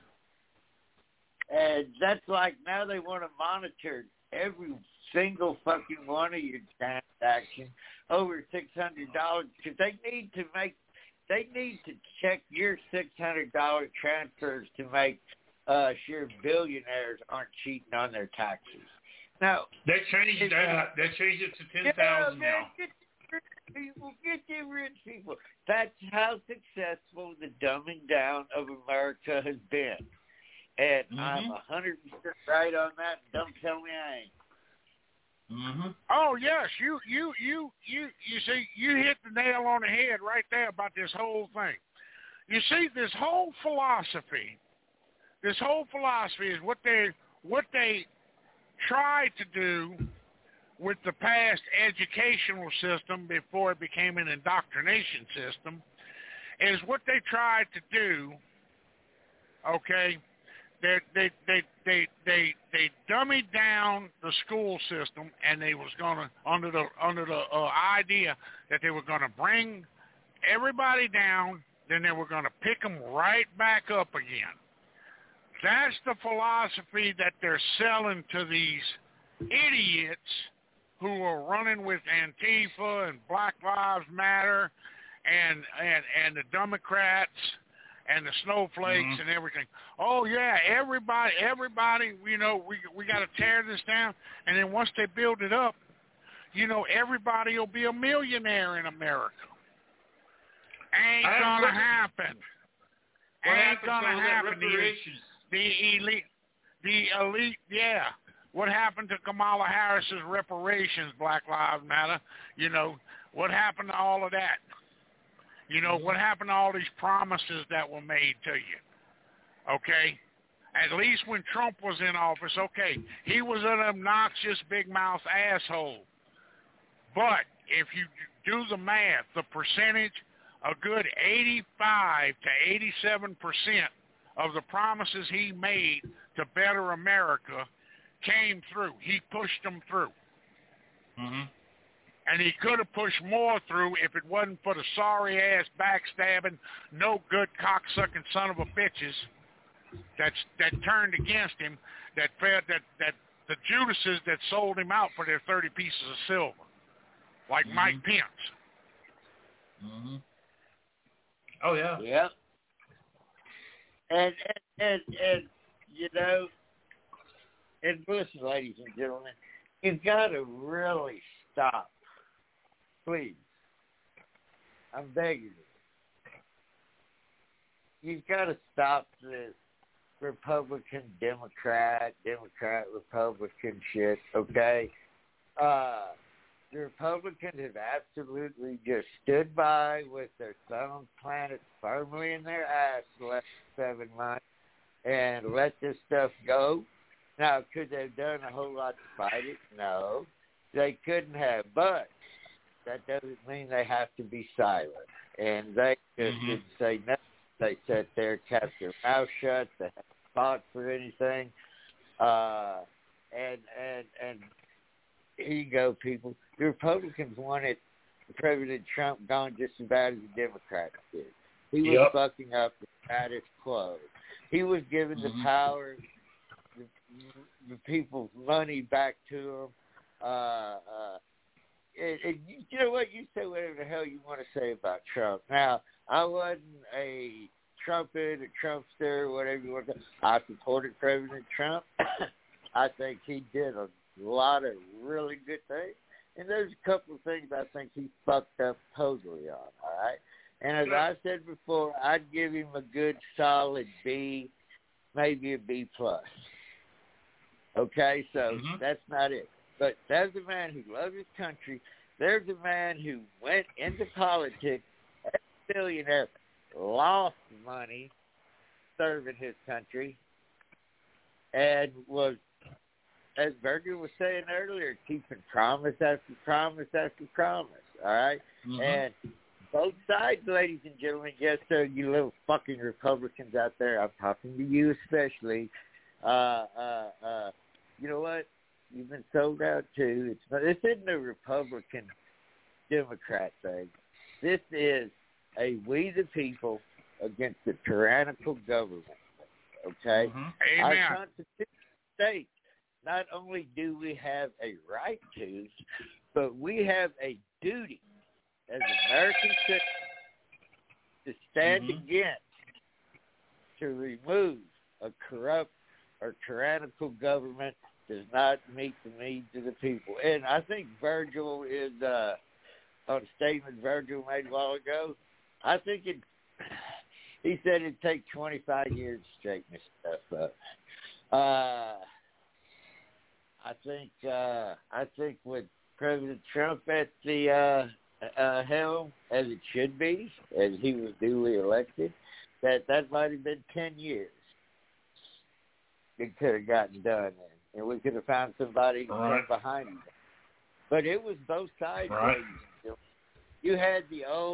Speaker 2: And that's like now they want to monitor every single fucking one of your transactions over $600 because they need to check your $600 transfers to make sure billionaires aren't cheating on their taxes. Now
Speaker 1: they changed that. They changed it to 10,000 now.
Speaker 2: Get the rich people. That's how successful the dumbing down of America has been, and I'm 100% right on that. Don't tell me I ain't.
Speaker 3: Oh yes, you see, you hit the nail on the head right there about this whole thing. You see, this whole philosophy is what they tried to do with the past educational system before it became an indoctrination system, is what they tried to do. Okay. They dummied down the school system, and they was gonna under the idea that they were gonna bring everybody down, then they were gonna pick them right back up again. That's the philosophy that they're selling to these idiots who are running with Antifa and Black Lives Matter and the Democrats and the snowflakes and everything. Oh yeah, everybody, you know, we got to tear this down, and then once they build it up, you know, everybody will be a millionaire in America. Ain't gonna happen. Ain't gonna happen. The elite, yeah. What happened to Kamala Harris's reparations, Black Lives Matter? You know, what happened to all of that? You know, what happened to all these promises that were made to you? Okay? At least when Trump was in office, okay, he was an obnoxious big mouth asshole. But if you do the math, the percentage, a good 85 to 87% of the promises he made to better America came through. He pushed them through.
Speaker 1: Mm-hmm.
Speaker 3: And he could have pushed more through if it wasn't for the sorry-ass, backstabbing, no-good, cocksucking son of a bitches that turned against him, that the Judases that sold him out for their 30 pieces of silver, like Mike Pence.
Speaker 1: Mm-hmm. Oh, yeah.
Speaker 2: Yeah. And you know, and listen, ladies and gentlemen, you've got to really stop. Please. I'm begging you. You've got to stop this Republican, Democrat, Republican shit, okay? The Republicans have absolutely just stood by with their thumb on the planet firmly in their ass the last 7 months and let this stuff go. Now, could they have done a whole lot to fight it? No, they couldn't have. But that doesn't mean they have to be silent. And they just didn't say nothing. They sat there, kept their mouth shut. They haven't fought for anything. And here you go, people. The Republicans wanted President Trump gone just as bad as the Democrats did. He was fucking up the status quo. He was giving the power, the people's money back to them. You know what? You say whatever the hell you want to say about Trump. Now, I wasn't a trumpet, a Trumpster, whatever you want to say. I supported President Trump. I think he did a lot of really good things. And there's a couple of things I think he fucked up totally on, all right? And as I said before, I'd give him a good solid B, maybe a B+. Okay, so that's not it. But there's a man who loves his country. There's a man who went into politics as a billionaire, lost money serving his country, and was, as Virgil was saying earlier, keeping promise after promise after promise, all right? And both sides, ladies and gentlemen, yes, sir, you little fucking Republicans out there, I'm talking to you especially, you know what? You've been sold out too. This isn't a Republican-Democrat thing. This is a we the people against the tyrannical government, okay? Our Constitution states not only do we have a right to, but we have a duty as American citizens to stand against, to remove a corrupt or tyrannical government does not meet the needs of the people. And I think Virgil is, on a statement Virgil made a while ago, I think he said it'd take 25 years to straighten this stuff up. I think with President Trump at the helm, as it should be, as he was duly elected, that might have been 10 years. It could have gotten done, and we could have found somebody to come behind him. But it was both sides. You had the old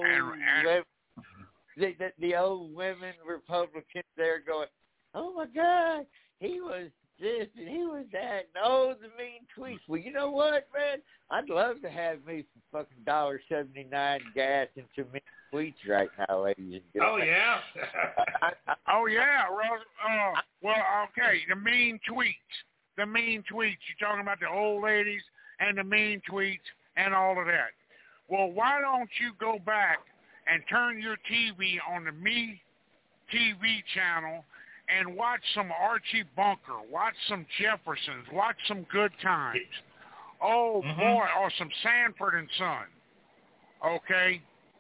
Speaker 2: the old women Republicans there going, "Oh my God, he was this and he was that." And oh, the mean tweets. Well, you know what, man? I'd love to have me some fucking $1.79 gas and some mean tweets right now, ladies and gentlemen.
Speaker 1: Oh yeah.
Speaker 3: Oh yeah. Well, okay. The mean tweets. You're talking about the old ladies and the mean tweets and all of that. Well, why don't you go back and turn your TV on the Me TV channel and watch some Archie Bunker, watch some Jeffersons, watch some Good Times. Oh boy, or some Sanford and Son. Okay.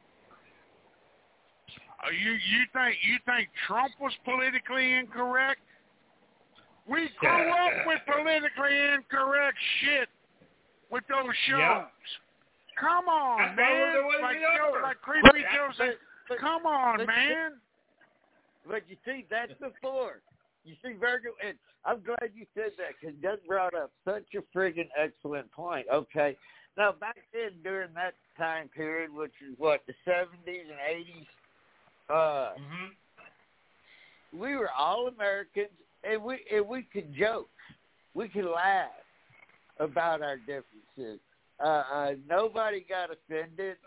Speaker 3: You think Trump was politically incorrect? We grew up with politically incorrect shit with those shows. Yep. Come on, man. Like Creepy Joe said, come on, man.
Speaker 2: But you see, that's before. You see, Virgil, and I'm glad you said that because Doug brought up such a friggin' excellent point. Okay. Now, back then, during that time period, which is what, the 70s and 80s, we were all Americans, and we could joke, we could laugh about our differences. Nobody got offended.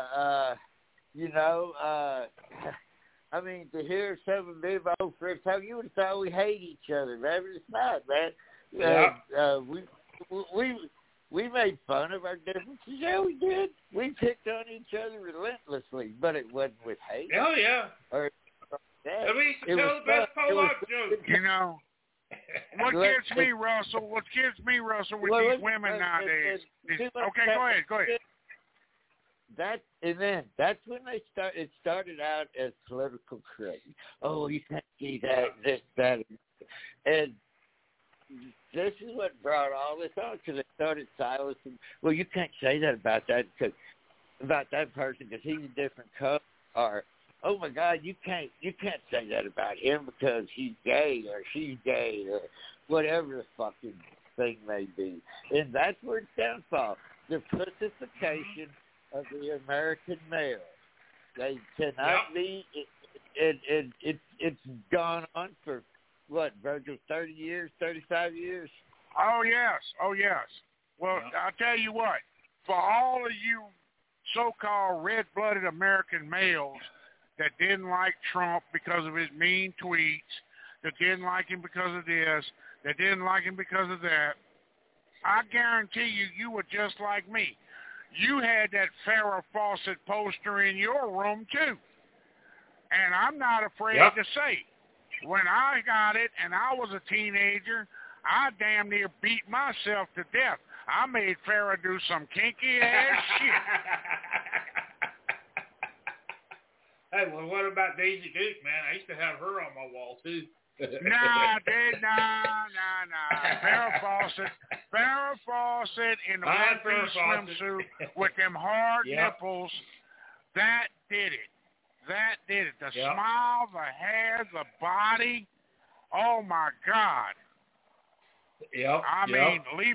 Speaker 2: I mean, to hear some of them old friends talk, you would have thought we hate each other, man. But it's not, man. We made fun of our differences. Yeah, we did. We picked on each other relentlessly, but it wasn't with hate.
Speaker 1: Oh, yeah.
Speaker 2: Or that.
Speaker 1: And we used to tell the best Pollock jokes.
Speaker 3: You know, what gets me, Russell, with these women nowadays is, okay, go ahead.
Speaker 2: That's when they start. It started out as political correct. Oh, you can't see that, this, that, and this is what brought all this on, because they started silencing. Well, you can't say that about that person because he's a different color. Or, oh my God, you can't say that about him because he's gay or she's gay or whatever the fucking thing may be. And that's where it's downfall. The pussification of the American male. They cannot be. It's gone on for what, Virgil, 30 years, 35 years?
Speaker 3: Oh yes. Well, I'll tell you what. For all of you so-called red-blooded American males that didn't like Trump because of his mean tweets, that didn't like him because of this, that didn't like him because of that, I guarantee you were just like me. You had that Farrah Fawcett poster in your room, too. And I'm not afraid to say, when I got it and I was a teenager, I damn near beat myself to death. I made Farrah do some kinky-ass shit.
Speaker 1: Hey, well, what about Daisy Duke, man? I used to have her on my wall, too.
Speaker 3: Nah. Farrah Fawcett in the one-piece swimsuit with them hard nipples. That did it. The smile, the hair, the body. Oh my God.
Speaker 1: Yep.
Speaker 3: I mean, Lee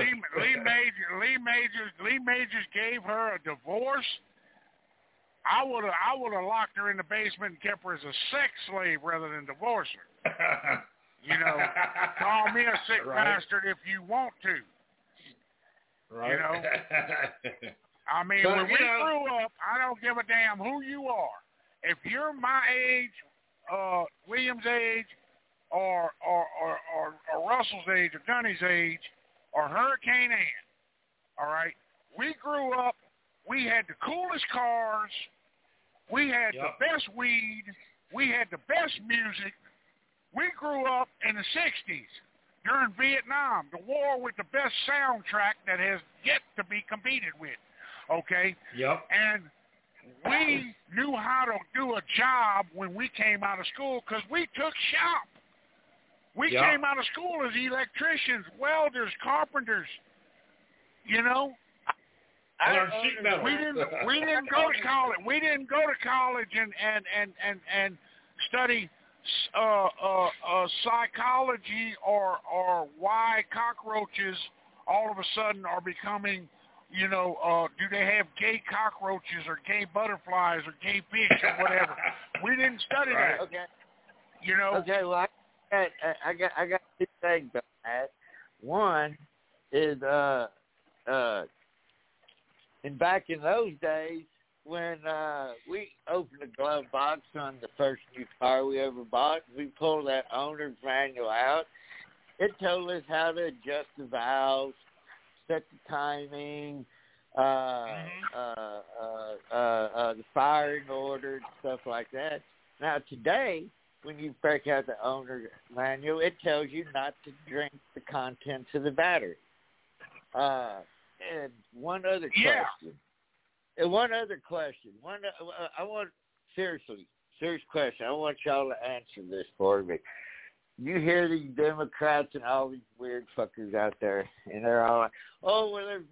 Speaker 3: Majors gave her a divorce. I would have locked her in the basement and kept her as a sex slave rather than divorce her. You know, call me a sick bastard if you want to.
Speaker 1: Right.
Speaker 3: You know, I mean, when we grew up, I don't give a damn who you are. If you're my age, William's age, or Russell's age, or Gunny's age, or Hurricane Ann, all right, we grew up. We had the coolest cars. We had the best weed. We had the best music. We grew up in the 60s during Vietnam, the war with the best soundtrack that has yet to be competed with, okay?
Speaker 1: Yep.
Speaker 3: And we knew how to do a job when we came out of school because we took shop. We came out of school as electricians, welders, carpenters, you know? We didn't go to college. We didn't go to college and study psychology or why cockroaches all of a sudden are becoming, you know, do they have gay cockroaches or gay butterflies or gay fish or whatever. We didn't study that.
Speaker 2: Okay.
Speaker 3: You know.
Speaker 2: Okay. Well, I got two things on that. One is and back in those days, when we opened a glove box on the first new car we ever bought, we pulled that owner's manual out. It told us how to adjust the valves, set the timing, the firing order, stuff like that. Now, today, when you break out the owner's manual, it tells you not to drink the contents of the battery. And one other question. Serious question. I want y'all to answer this for me. You hear these Democrats and all these weird fuckers out there, and they're all like, oh, well, there's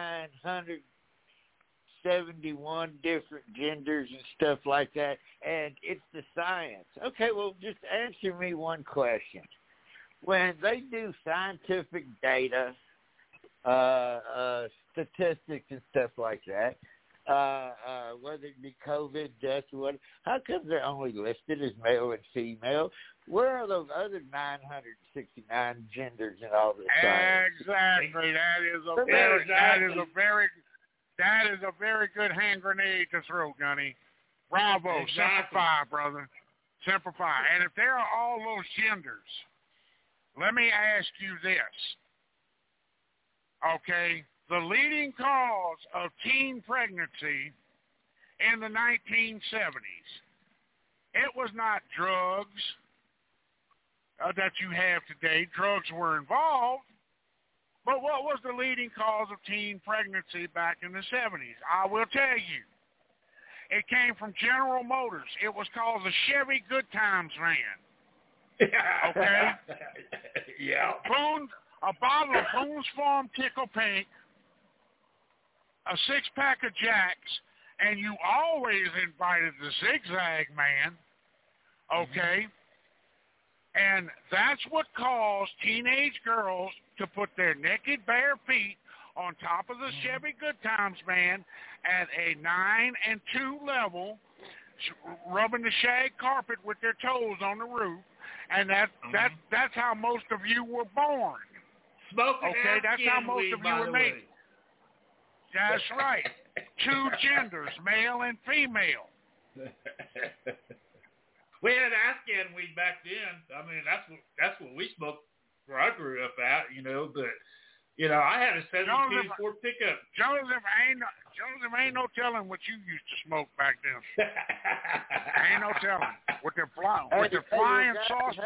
Speaker 2: 971 different genders and stuff like that, and it's the science. Okay, well, just answer me one question. When they do scientific data, statistics and stuff like that, whether it be COVID, death, or what. How come they're only listed as male and female? Where are those other 969 genders in all this science?
Speaker 3: Exactly. That is a very good hand grenade to throw, Gunny. Bravo.
Speaker 1: Exactly.
Speaker 3: Simplify, brother. Simplify. And if there are all those genders, let me ask you this. Okay, the leading cause of teen pregnancy in the 1970s, it was not drugs that you have today. Drugs were involved, but what was the leading cause of teen pregnancy back in the 70s? I will tell you. It came from General Motors. It was called the Chevy Good Times van. Okay?
Speaker 1: Yeah.
Speaker 3: A bottle of Boone's Farm Tickle Pink, a 6-pack of Jacks, and you always invited the Zigzag Man, okay? And that's what caused teenage girls to put their naked bare feet on top of the Chevy Good Times van at a 9 and 2 level, rubbing the shag carpet with their toes on the roof, and that's how most of you were born.
Speaker 1: Smoking
Speaker 3: okay, that's how most of you were made. That's right. 2 genders, male and female.
Speaker 1: We had Afghan weed back then. I mean, that's what we smoked where I grew up at, but. I had a 72 Ford pickup.
Speaker 3: Joseph, ain't no telling what you used to smoke back then. Ain't no telling. With the flying saucer,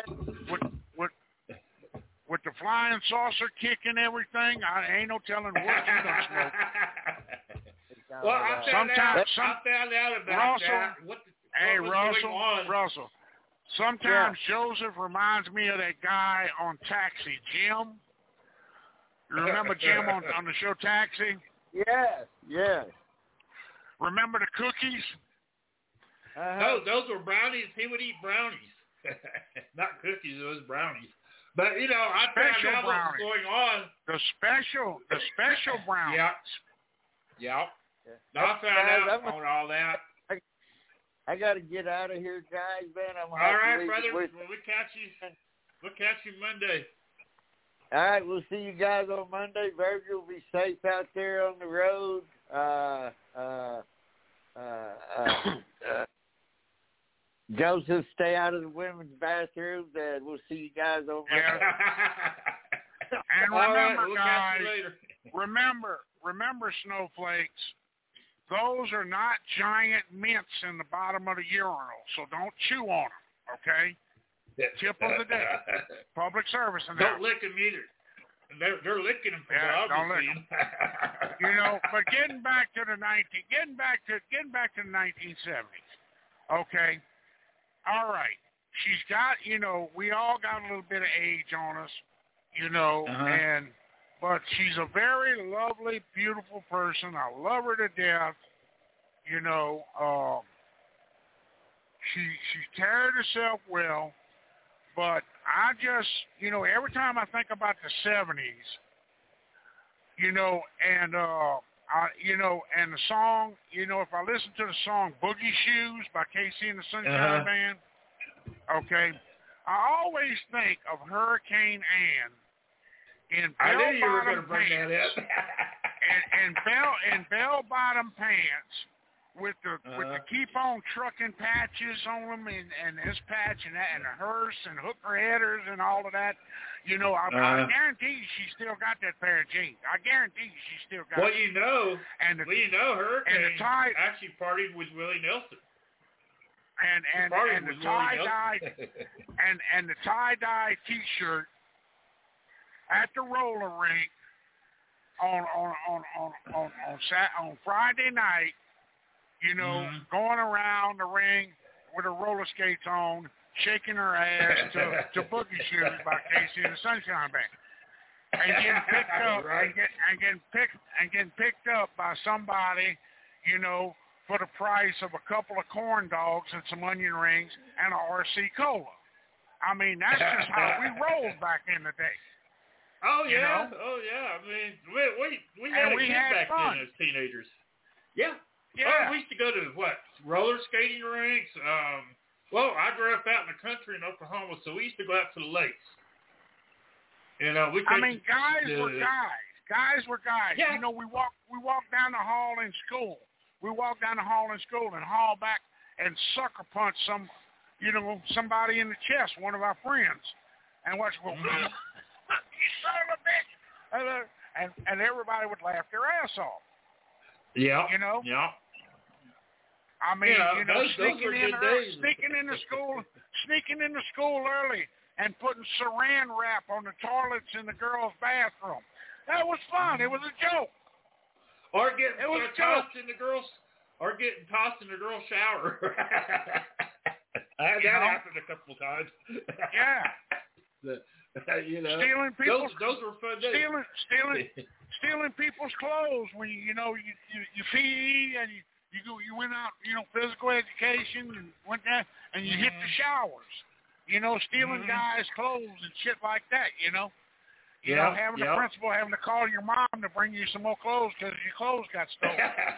Speaker 3: with the flying saucer kick and everything, I ain't no telling what you done smoke.
Speaker 1: Well, I found out about that.
Speaker 3: Russell. Sometimes Joseph reminds me of that guy on Taxi, Jim. You remember Jim on the show Taxi?
Speaker 2: Yes.
Speaker 3: Remember the cookies?
Speaker 1: No, those were brownies. He would eat brownies. Not cookies, it was brownies. But, I found out what was going on.
Speaker 3: The special brownies.
Speaker 1: Yeah. I found out on all that.
Speaker 2: I got to get out of here, guys, man.
Speaker 1: All right, brother. We'll catch you Monday.
Speaker 2: All right, we'll see you guys on Monday. Virgil will be safe out there on the road. Joseph, stay out of the women's bathrooms, and we'll see you guys on Monday.
Speaker 3: Yeah. And remember,
Speaker 1: we'll
Speaker 3: guys,
Speaker 1: catch you later.
Speaker 3: remember, snowflakes, those are not giant mints in the bottom of the urinal, so don't chew on them, okay? Tip of the day. Public service announcement.
Speaker 1: Don't lick them either. They're licking them for
Speaker 3: don't lick them. But getting back to the 1970s. Okay. All right. She's got, we all got a little bit of age on us, but she's a very lovely, beautiful person. I love her to death. She's carried herself well. But I just, every time I think about the 70s, and the song, if I listen to the song Boogie Shoes by KC and the Sunshine Band, okay, I always think of Hurricane Ann in bell-bottom pants, and bell-bottom pants, with the keep on trucking patches on them and this patch and that and the hearse and hooker headers and all of that, I guarantee you she still got that pair of jeans. I guarantee you she still got it.
Speaker 1: Hurricane actually partied with Willie Nelson.
Speaker 3: And the tie-dye and the tie-dye T-shirt at the roller rink on Friday night. Going around the ring with her roller skates on, shaking her ass to Boogie Shoes by KC and the Sunshine Band, and getting picked up and getting picked up by somebody, for the price of a couple of corn dogs and some onion rings and a RC Cola. I mean, that's just how we rolled back in the day.
Speaker 1: Oh yeah. I mean, we had a kid back then as teenagers. Yeah.
Speaker 3: Yeah.
Speaker 1: We used to go to, roller skating rinks. Well, I grew up out in the country in Oklahoma, so we used to go out to the lakes. You know,
Speaker 3: guys were guys. Guys were guys.
Speaker 1: Yeah.
Speaker 3: You know, we walked down the hall in school. We walked down the hall in school and haul back and sucker punch somebody in the chest, one of our friends, and watch. Well, you son of a bitch! And everybody would laugh their ass off.
Speaker 1: Yeah.
Speaker 3: You know.
Speaker 1: Yeah.
Speaker 3: I mean,
Speaker 1: those
Speaker 3: sneaking
Speaker 1: were
Speaker 3: in
Speaker 1: good days.
Speaker 3: sneaking into school early and putting saran wrap on the toilets in the girls' bathroom. That was fun. It was a joke.
Speaker 1: Or getting tossed in the girls' shower. I had that happen a couple of times.
Speaker 3: Yeah. Stealing people's
Speaker 1: those were fun days.
Speaker 3: Stealing people's clothes when you pee and you went out, physical education and went down and you hit the showers. Stealing guys' clothes and shit like that. Having the principal having to call your mom to bring you some more clothes because your clothes got stolen.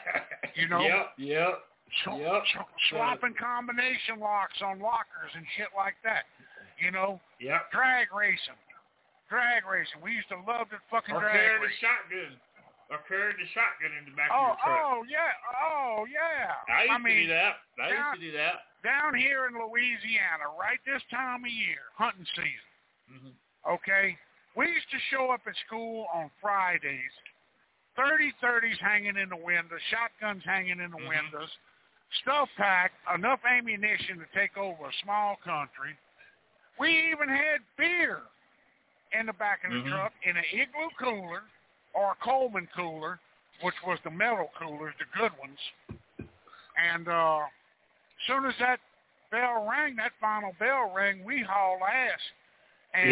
Speaker 3: Swapping combination locks on lockers and shit like that. Drag racing. We used to love the fucking drag racing.
Speaker 1: Carrying the shotgun in the back of your truck.
Speaker 3: Oh yeah.
Speaker 1: I used to do that.
Speaker 3: Down here in Louisiana, right this time of year, hunting season. Mm-hmm. Okay. We used to show up at school on Fridays, 30-30s hanging in the windows, shotguns hanging in the windows, stuff packed, enough ammunition to take over a small country. We even had beer in the back of the truck in an Igloo cooler or a Coleman cooler, which was the metal coolers, the good ones. And as soon as that bell rang, that final bell rang, we hauled ass. And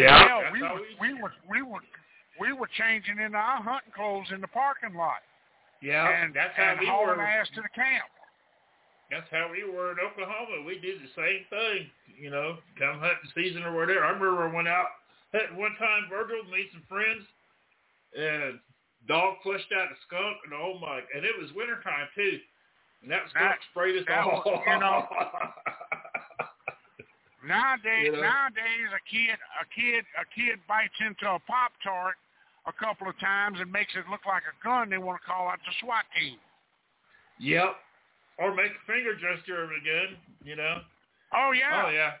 Speaker 3: we were changing into our hunting clothes in the parking lot.
Speaker 1: Yeah,
Speaker 3: and hauling ass to the camp.
Speaker 1: That's how we were in Oklahoma. We did the same thing, come hunting season or whatever. I remember I went out one time, Virgil, made some friends, and dog flushed out a skunk, and and it was wintertime too, and that skunk sprayed us all.
Speaker 3: Nowadays, a kid bites into a Pop-Tart a couple of times and makes it look like a gun. They want to call out the SWAT team.
Speaker 1: Yep. Or make a finger gesture of a gun,
Speaker 3: Oh, yeah.
Speaker 1: Oh, yeah.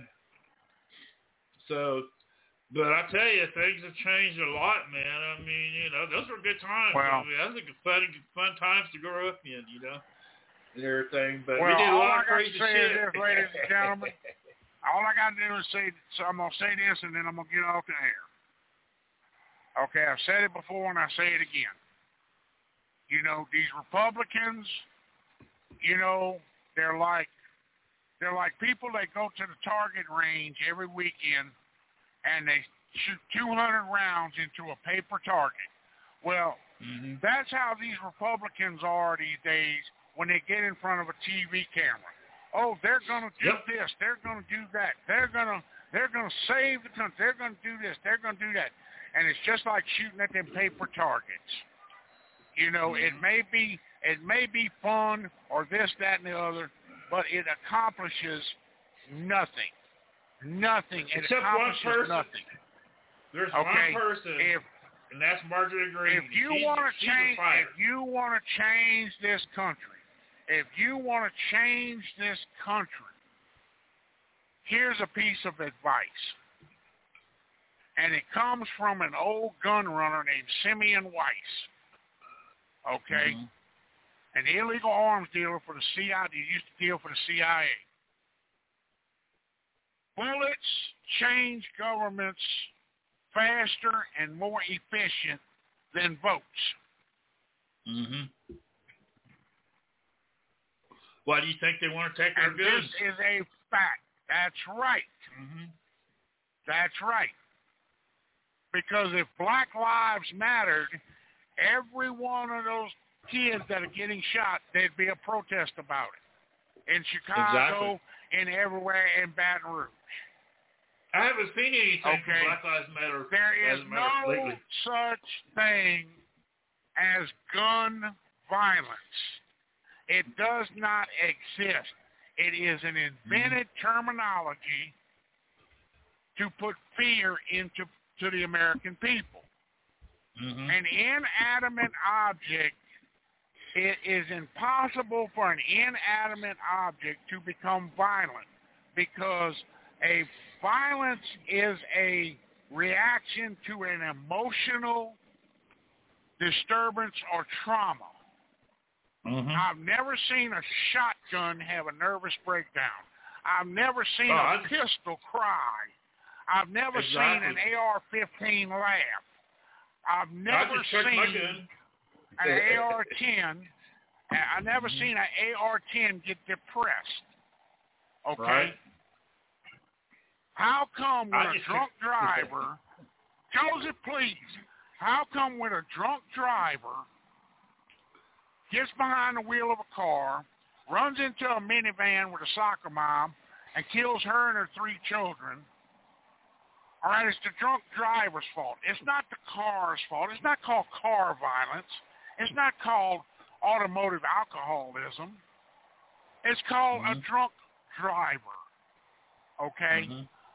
Speaker 1: But I tell you, things have changed a lot, man. I mean, those were good times.
Speaker 3: Well,
Speaker 1: those are fun times to grow up in, and everything. But we did a lot of crazy shit.
Speaker 3: All I got to say is this, ladies and gentlemen. All I got to do is say, so I'm going to say this, and then I'm going to get off the air. Okay, I've said it before, and I say it again. These Republicans, they're like people that go to the target range every weekend, and they shoot 200 rounds into a paper target. Well, that's how these Republicans are these days when they get in front of a TV camera. Oh, they're going to do this. They're going to do that. They're going to save the country. They're going to do this. They're going to do that. And it's just like shooting at them paper targets. It may be fun or this, that, and the other, but it accomplishes nothing. Nothing. It
Speaker 1: Except
Speaker 3: accomplishes
Speaker 1: one person.
Speaker 3: Nothing.
Speaker 1: There's one person, and that's Marjorie Greene.
Speaker 3: If you want to change this country, here's a piece of advice. And it comes from an old gun runner named Simeon Weiss. Okay? An illegal arms dealer for the CIA. He used to deal for the CIA. Bullets change governments faster and more efficient than votes.
Speaker 1: Why do you think they want to take our guns?
Speaker 3: This is a fact. That's right. That's right. Because if Black Lives mattered, every one of those kids that are getting shot, there'd be a protest about it. In Chicago, and everywhere in Baton Rouge.
Speaker 1: I haven't seen anything from Black Lives Matter.
Speaker 3: There is no such thing as gun violence. It does not exist. It is an invented terminology to put fear into the American people. An inanimate object, it is impossible for an inanimate object to become violent because a violence is a reaction to an emotional disturbance or trauma. I've never seen a shotgun have a nervous breakdown. I've never seen a pistol cry. I've never seen an AR-15 laugh. I've never seen an AR-10. I've never seen an AR-10 get depressed. Okay?
Speaker 1: Right.
Speaker 3: How come when a drunk driver, Joseph, please, how come when a drunk driver gets behind the wheel of a car, runs into a minivan with a soccer mom, and kills her and her 3 children, all right, it's the drunk driver's fault. It's not the car's fault. It's not called car violence. It's not called automotive alcoholism. It's called a drunk driver, okay?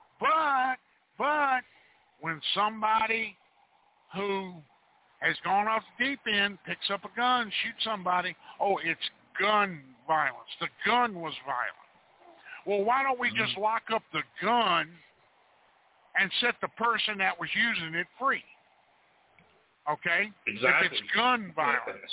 Speaker 3: But when somebody who has gone off the deep end picks up a gun, shoots somebody, oh, it's gun violence. The gun was violent. Well, why don't we just lock up the gun and set the person that was using it free? Okay?
Speaker 1: Exactly.
Speaker 3: If it's gun violence.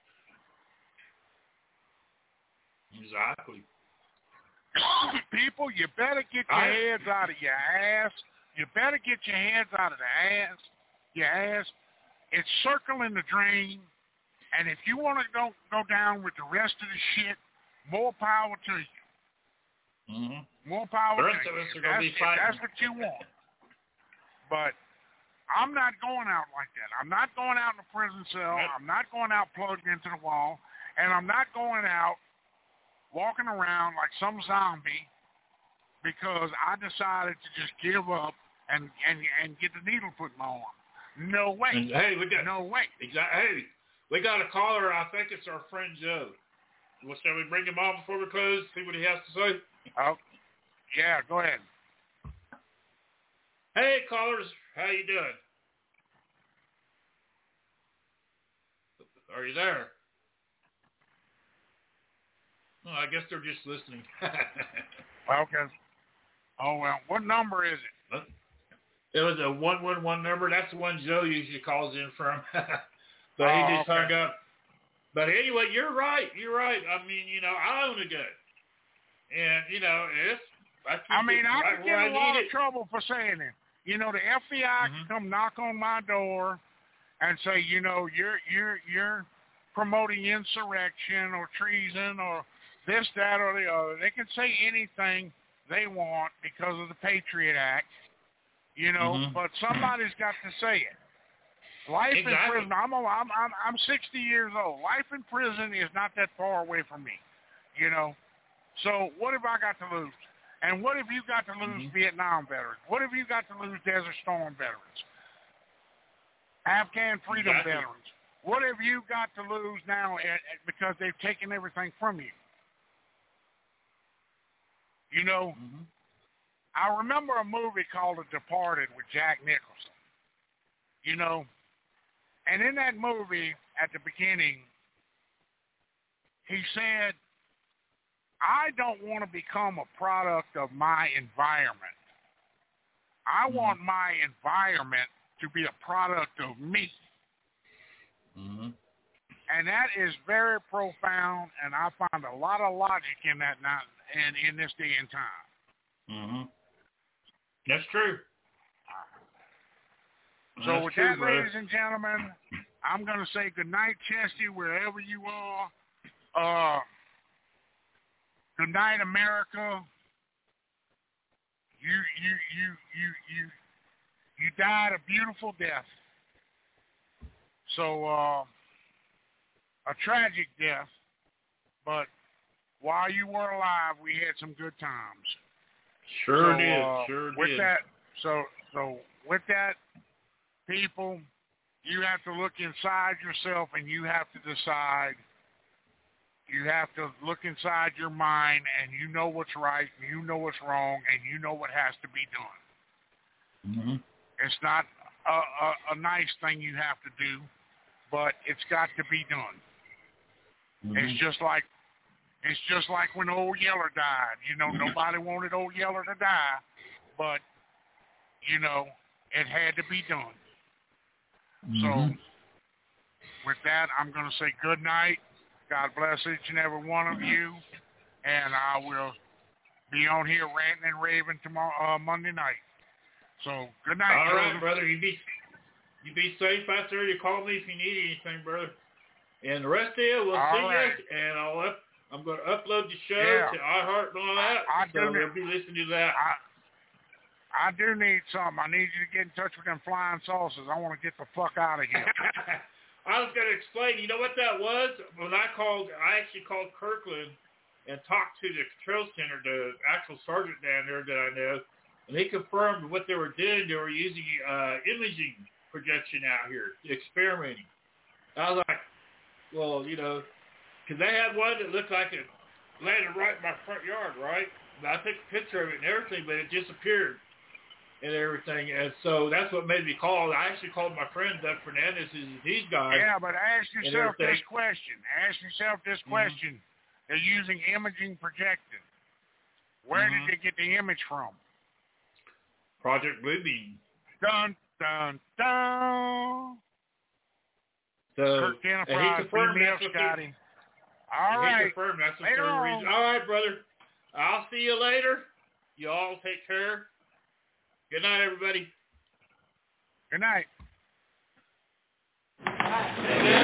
Speaker 1: Exactly.
Speaker 3: People, you better get your heads out of your ass. You better get your heads out of your ass. It's circling the drain. And if you want to go down with the rest of the shit, more power to you. More power to you. If that's what you want. But I'm not going out like that. I'm not going out in a prison cell. I'm not going out plugged into the wall. And I'm not going out walking around like some zombie because I decided to just give up and get the needle put in my arm. No way.
Speaker 1: And, hey,
Speaker 3: no way.
Speaker 1: Hey, we got a caller. I think it's our friend Joe. Well, shall we bring him on before we close? See what he has to say.
Speaker 3: Oh, yeah. Go ahead.
Speaker 1: Hey, callers, how you doing? Are you there? Well, I guess they're just listening.
Speaker 3: Okay. Oh, well, what number is it?
Speaker 1: It was a 111 number. That's the one Joe usually calls in from. But he just hung up. But anyway, you're right. You're right. I mean, I own a gun. And,
Speaker 3: I could get a lot of trouble for saying it. The FBI can come knock on my door and say, you're promoting insurrection or treason or this, that, or the other. They can say anything they want because of the Patriot Act, but somebody's got to say it. Life in prison, I'm 60 years old. Life in prison is not that far away from me, So what have I got to lose? And what have you got to lose, Vietnam veterans? What have you got to lose, Desert Storm veterans? Afghan freedom veterans? What have you got to lose now because they've taken everything from you? I remember a movie called The Departed with Jack Nicholson. And in that movie, at the beginning, he said, I don't want to become a product of my environment. I want my environment to be a product of me. And that is very profound, and I find a lot of logic in that now in this day and time.
Speaker 1: That's true.
Speaker 3: So with that, ladies and gentlemen, I'm going to say good night, Chesty, wherever you are. Good night, America. You died a beautiful death. So a tragic death, but while you were alive, we had some good times.
Speaker 1: Sure did.
Speaker 3: With that, so with that, people, you have to look inside yourself and you have to decide You have to look inside your mind, and you know what's right, and you know what's wrong, and you know what has to be done.
Speaker 1: Mm-hmm.
Speaker 3: It's not a nice thing you have to do, but it's got to be done.
Speaker 1: Mm-hmm.
Speaker 3: It's just like when Old Yeller died. You know, nobody wanted Old Yeller to die, but you know, it had to be done.
Speaker 1: Mm-hmm.
Speaker 3: So with that, I'm going to say good night. God bless each and every one of you, and I will be on here ranting and raving tomorrow, Monday night. So good night.
Speaker 1: All right, brother. You be safe out there. You call me if you need anything, brother. And the rest of you, we'll see you. And I'm going to upload the show to iHeart and all that. So they'll be listening to that.
Speaker 3: I do need something. I need you to get in touch with them flying saucers. I want to get the fuck out of here.
Speaker 1: I was going to explain. You know what that was? When I actually called Kirkland and talked to the control center, the actual sergeant down there that I know, and he confirmed what they were doing. They were using imaging projection out here, experimenting. I was like, well, you know, because they had one that looked like it landed right in my front yard, right? And I took a picture of it and everything, but it disappeared and everything. And so that's what made me call. I actually called my friend Doug Fernandez, these guys.
Speaker 3: Yeah, but ask yourself this question. They're using imaging projection. Where did they get the image from?
Speaker 1: Project Bluebeam.
Speaker 3: Dun, dun, dun.
Speaker 1: So,
Speaker 3: Kirk Enterprise, beam me up, Scotty. All right.
Speaker 1: He confirmed that's the third reason. All right, brother. I'll see you later. You all take care. Good night, everybody.
Speaker 3: Good night.